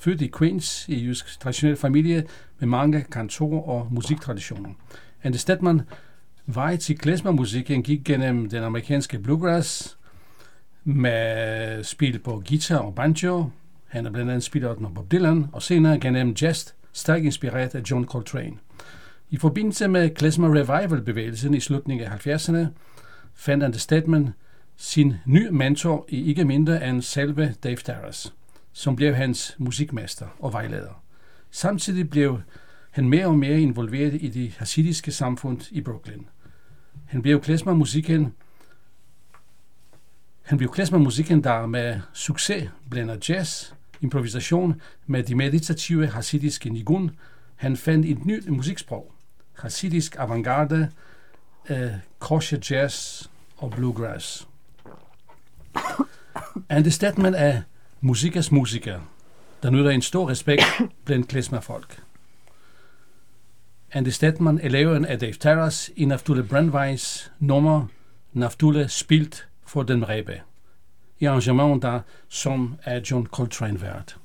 født i Queens i jysk traditionel familie med mange kantorer og musiktraditioner. Andy Stedman vej til klezmermusikken gik gennem den amerikanske bluegrass med spil på guitar og banjo. Han er blandt andet spillet med Bob Dylan, og senere gennem jazz, stærkt inspireret af John Coltrane. I forbindelse med klezmer revival-bevægelsen i slutningen af 70'erne, fandt Andy Stedman sin nye mentor i ikke mindre end selve Dave Taras, som blev hans musikmester og vejleder. Samtidig blev han mere og mere involveret i det hasidiske samfund i Brooklyn. Han blev klezmermusikken, der med succes blander jazz, improvisation med de meditative hasidiske nigun. Han fandt et nyt musiksprog, hasidisk avantgarde, kosher jazz og bluegrass. Andy Stedman er musikers musiker, der nyder en stor respekt blandt klezmerfolk. Andy Stedman er laveren af Dave Taras i Naftule Brandweis nummer Naftule spilt for den Rebe, i arrangement der som er John Coltrane vært.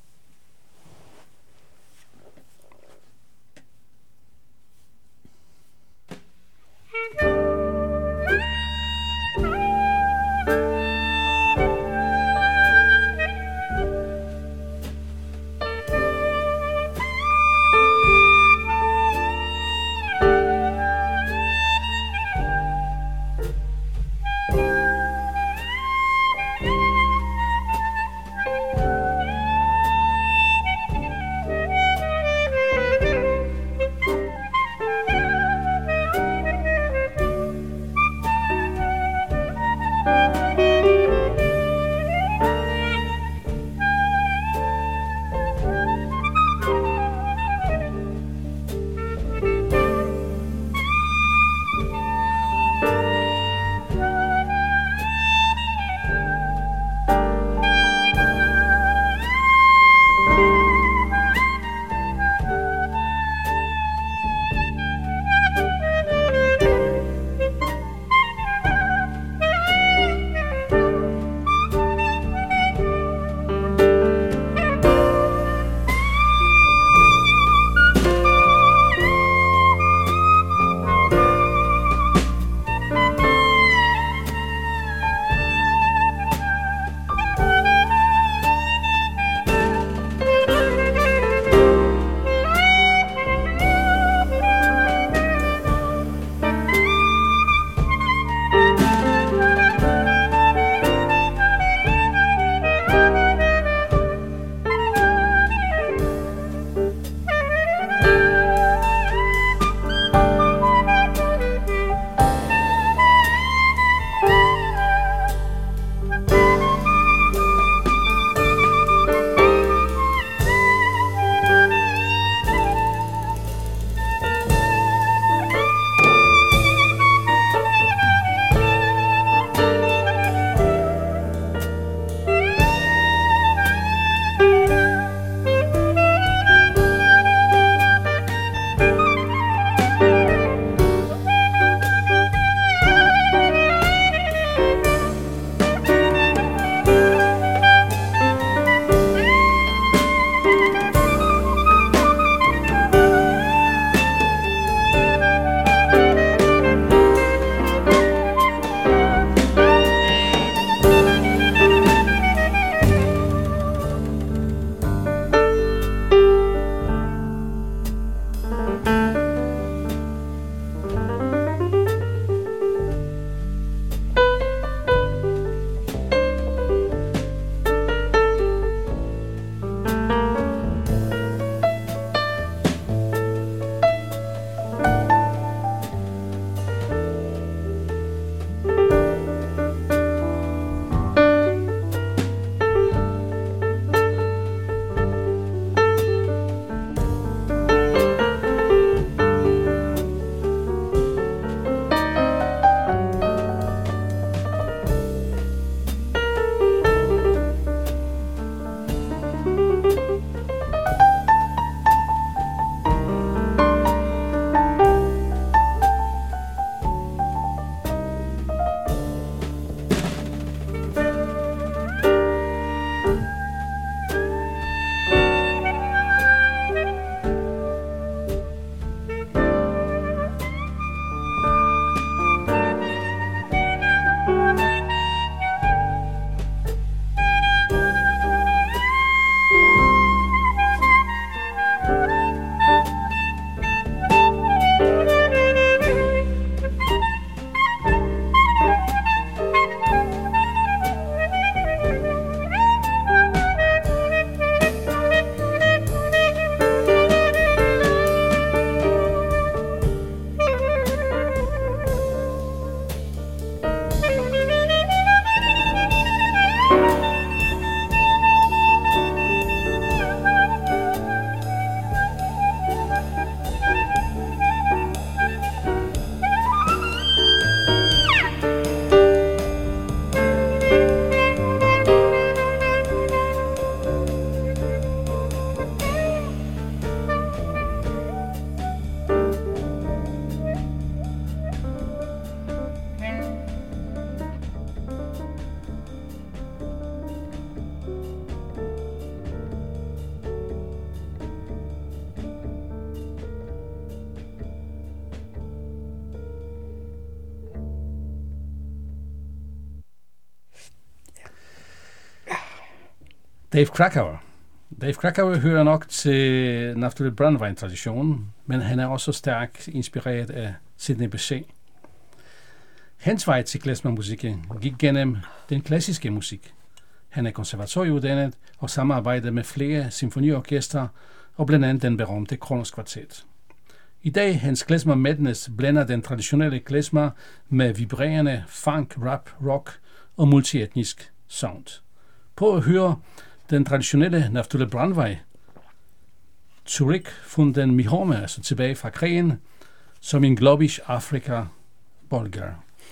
Dave Krakauer hører nok til Naftali Brandwein-traditionen, men han er også stærkt inspireret af Sidney Bechet. Hans vej til klezmermusikken gik gennem den klassiske musik. Han er konservatorieuddannet og samarbejder med flere symfoniorkester og blandt andet den berømte Kronos Kvartet. I dag hans klezmer Madness blander den traditionelle klezmer med vibrerende funk, rap, rock og multietnisk sound. Prøv at høre den traditionelle Naftali Brandwein, Zurück von den Mihome, altså tilbage fra krigen, som en globish Afrika Bolgar.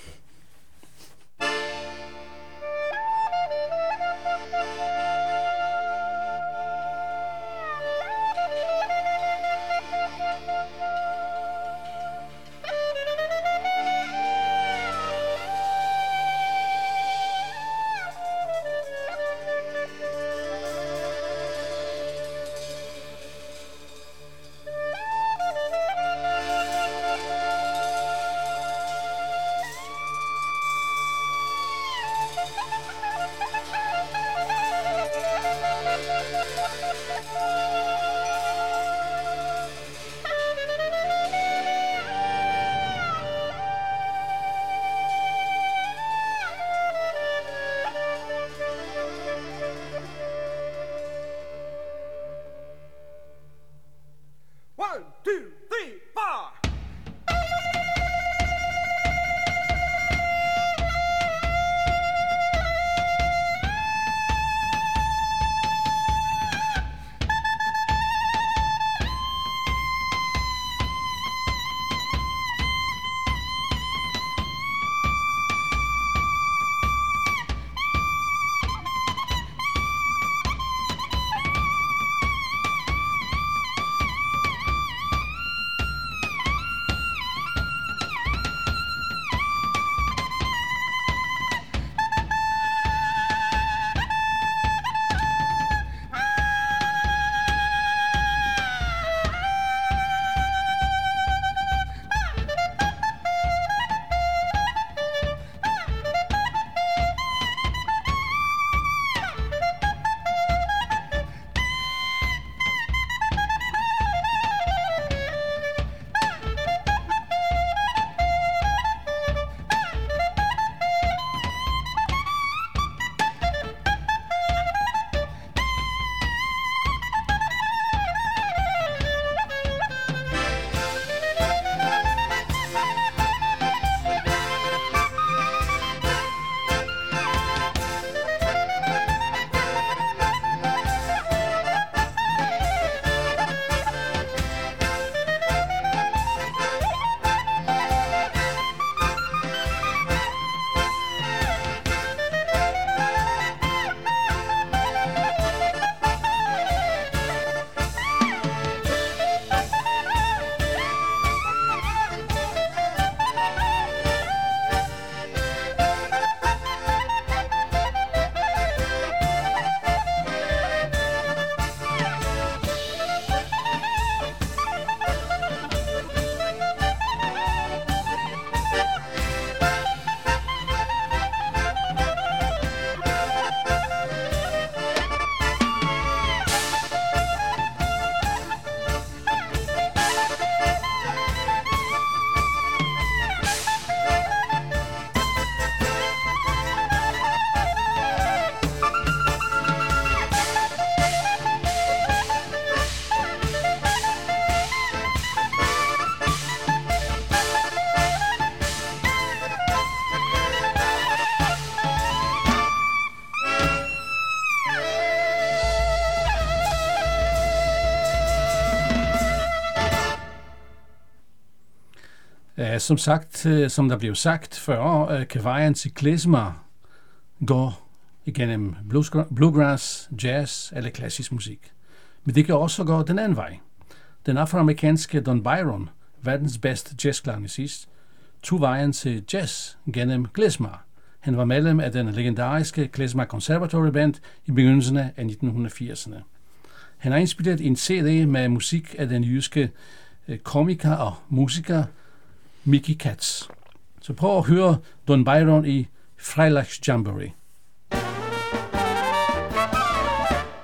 Som der blev sagt før, kan vejen til klezmer gå igennem bluegrass, jazz eller klassisk musik. Men det kan også gå den anden vej. Den afroamerikanske Don Byron, verdens bedste jazzklarinetist, tog vejen til jazz gennem klezmer. Han var medlem af den legendariske Klezmer Conservatory Band i begyndelsen af 1980'erne. Han har indspillet en CD med musik af den jyske komiker og musiker Mickey Katz. Så prøv at høre Don Byron i Freilags Jamboree.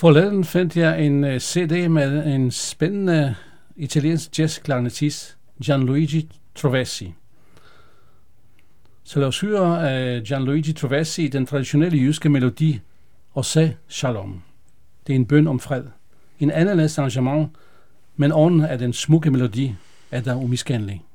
Forleden fandt jeg en CD med en spændende italiensk jazzklarinettist, Gianluigi Trovesi. Så lad os høre af Gianluigi Trovesi den traditionelle jyske melodi Ose Shalom. Det er en bøn om fred. En anderledes arrangement, men ånden af den smukke melodi er der umiskendelig.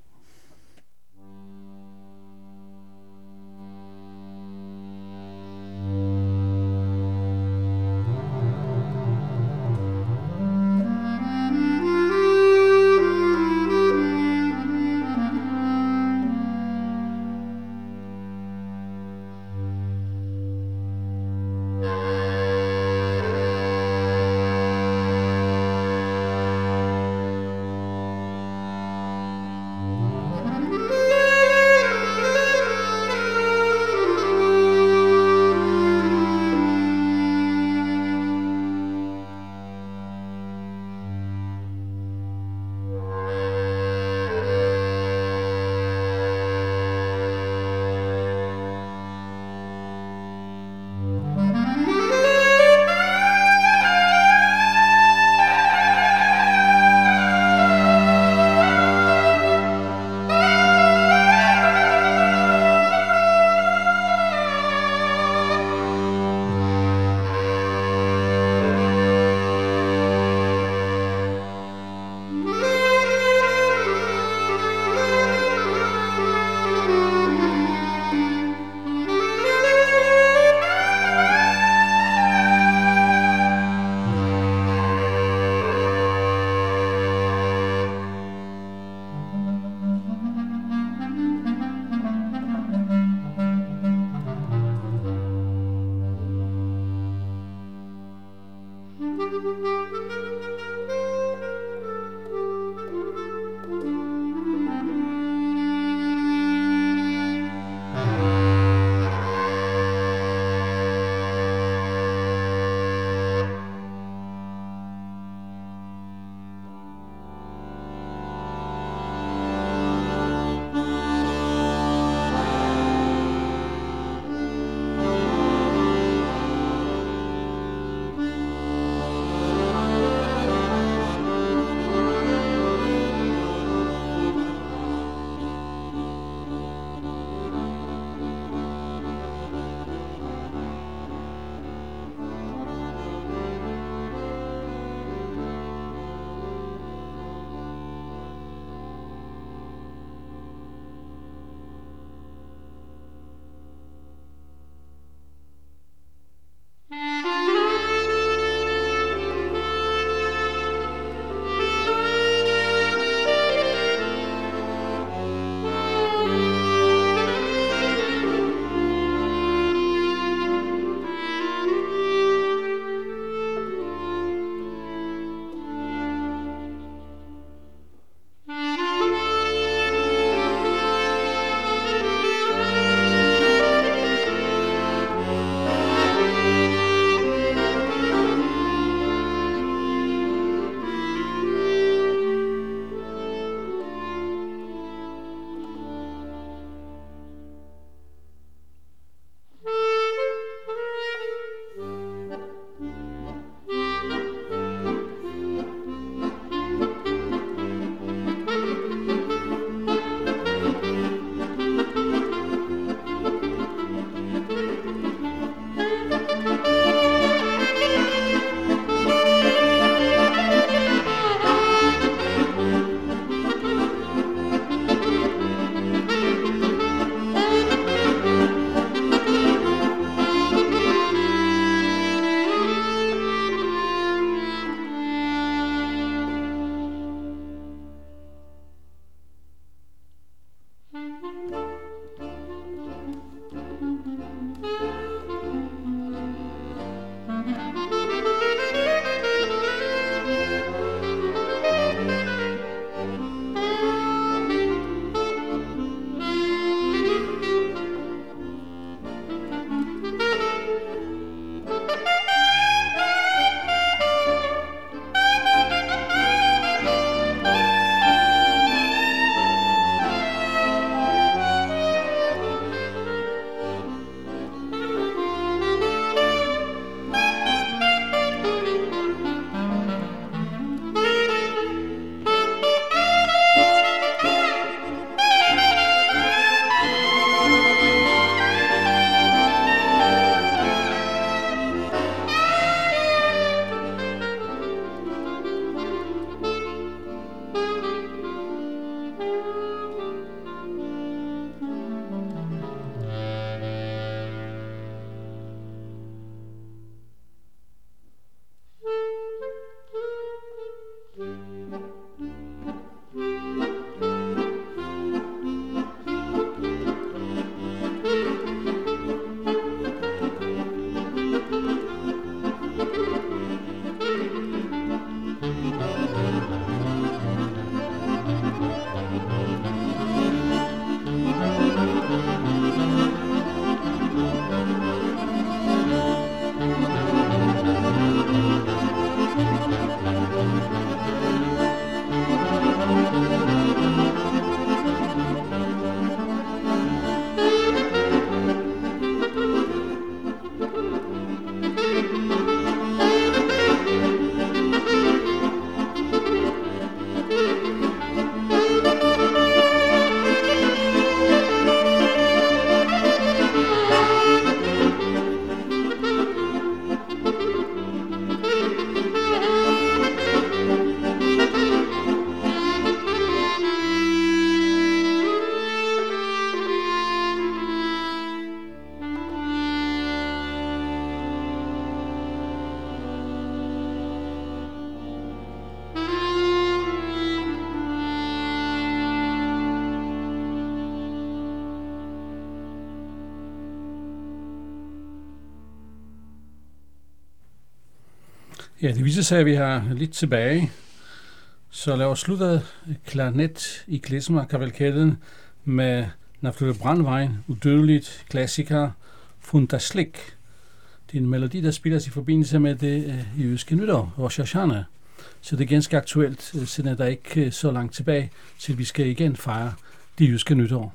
Ja, det viser sig, at vi har lidt tilbage. Så lad os slutte klarnet i klezmer-kavalkaden med Naflute Brandwein, udødeligt klassiker Fundaslik. Det er en melodi, der spilles i forbindelse med det jødiske nytår, Rosh Hashanah. Så det er ganske aktuelt, siden der ikke så langt tilbage, til vi skal igen fejre det jødiske nytår.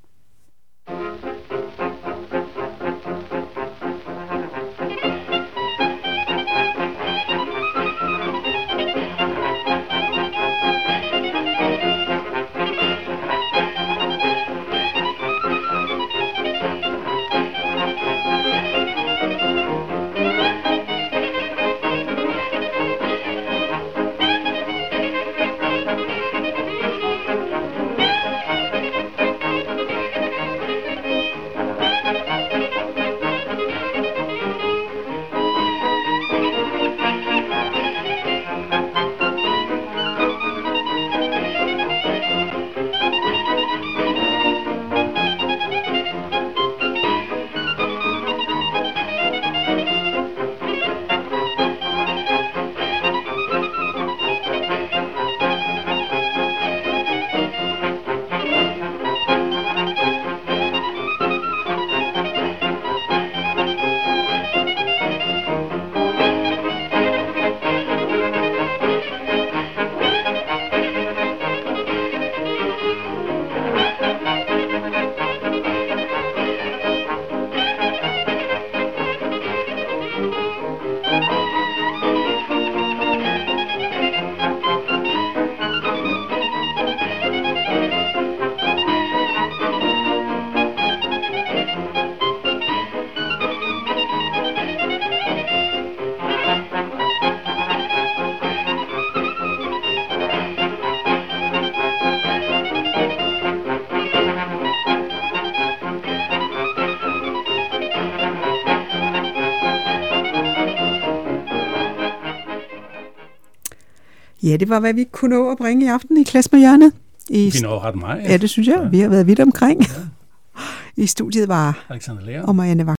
Ja, det var, hvad vi kunne nå at bringe i aften i Klezmer-hjørnet. Vi når ret meget. Ja, det synes jeg. Ja. Vi har været vidt omkring. Ja. I studiet var Alexander Lærer og Marianne Vang.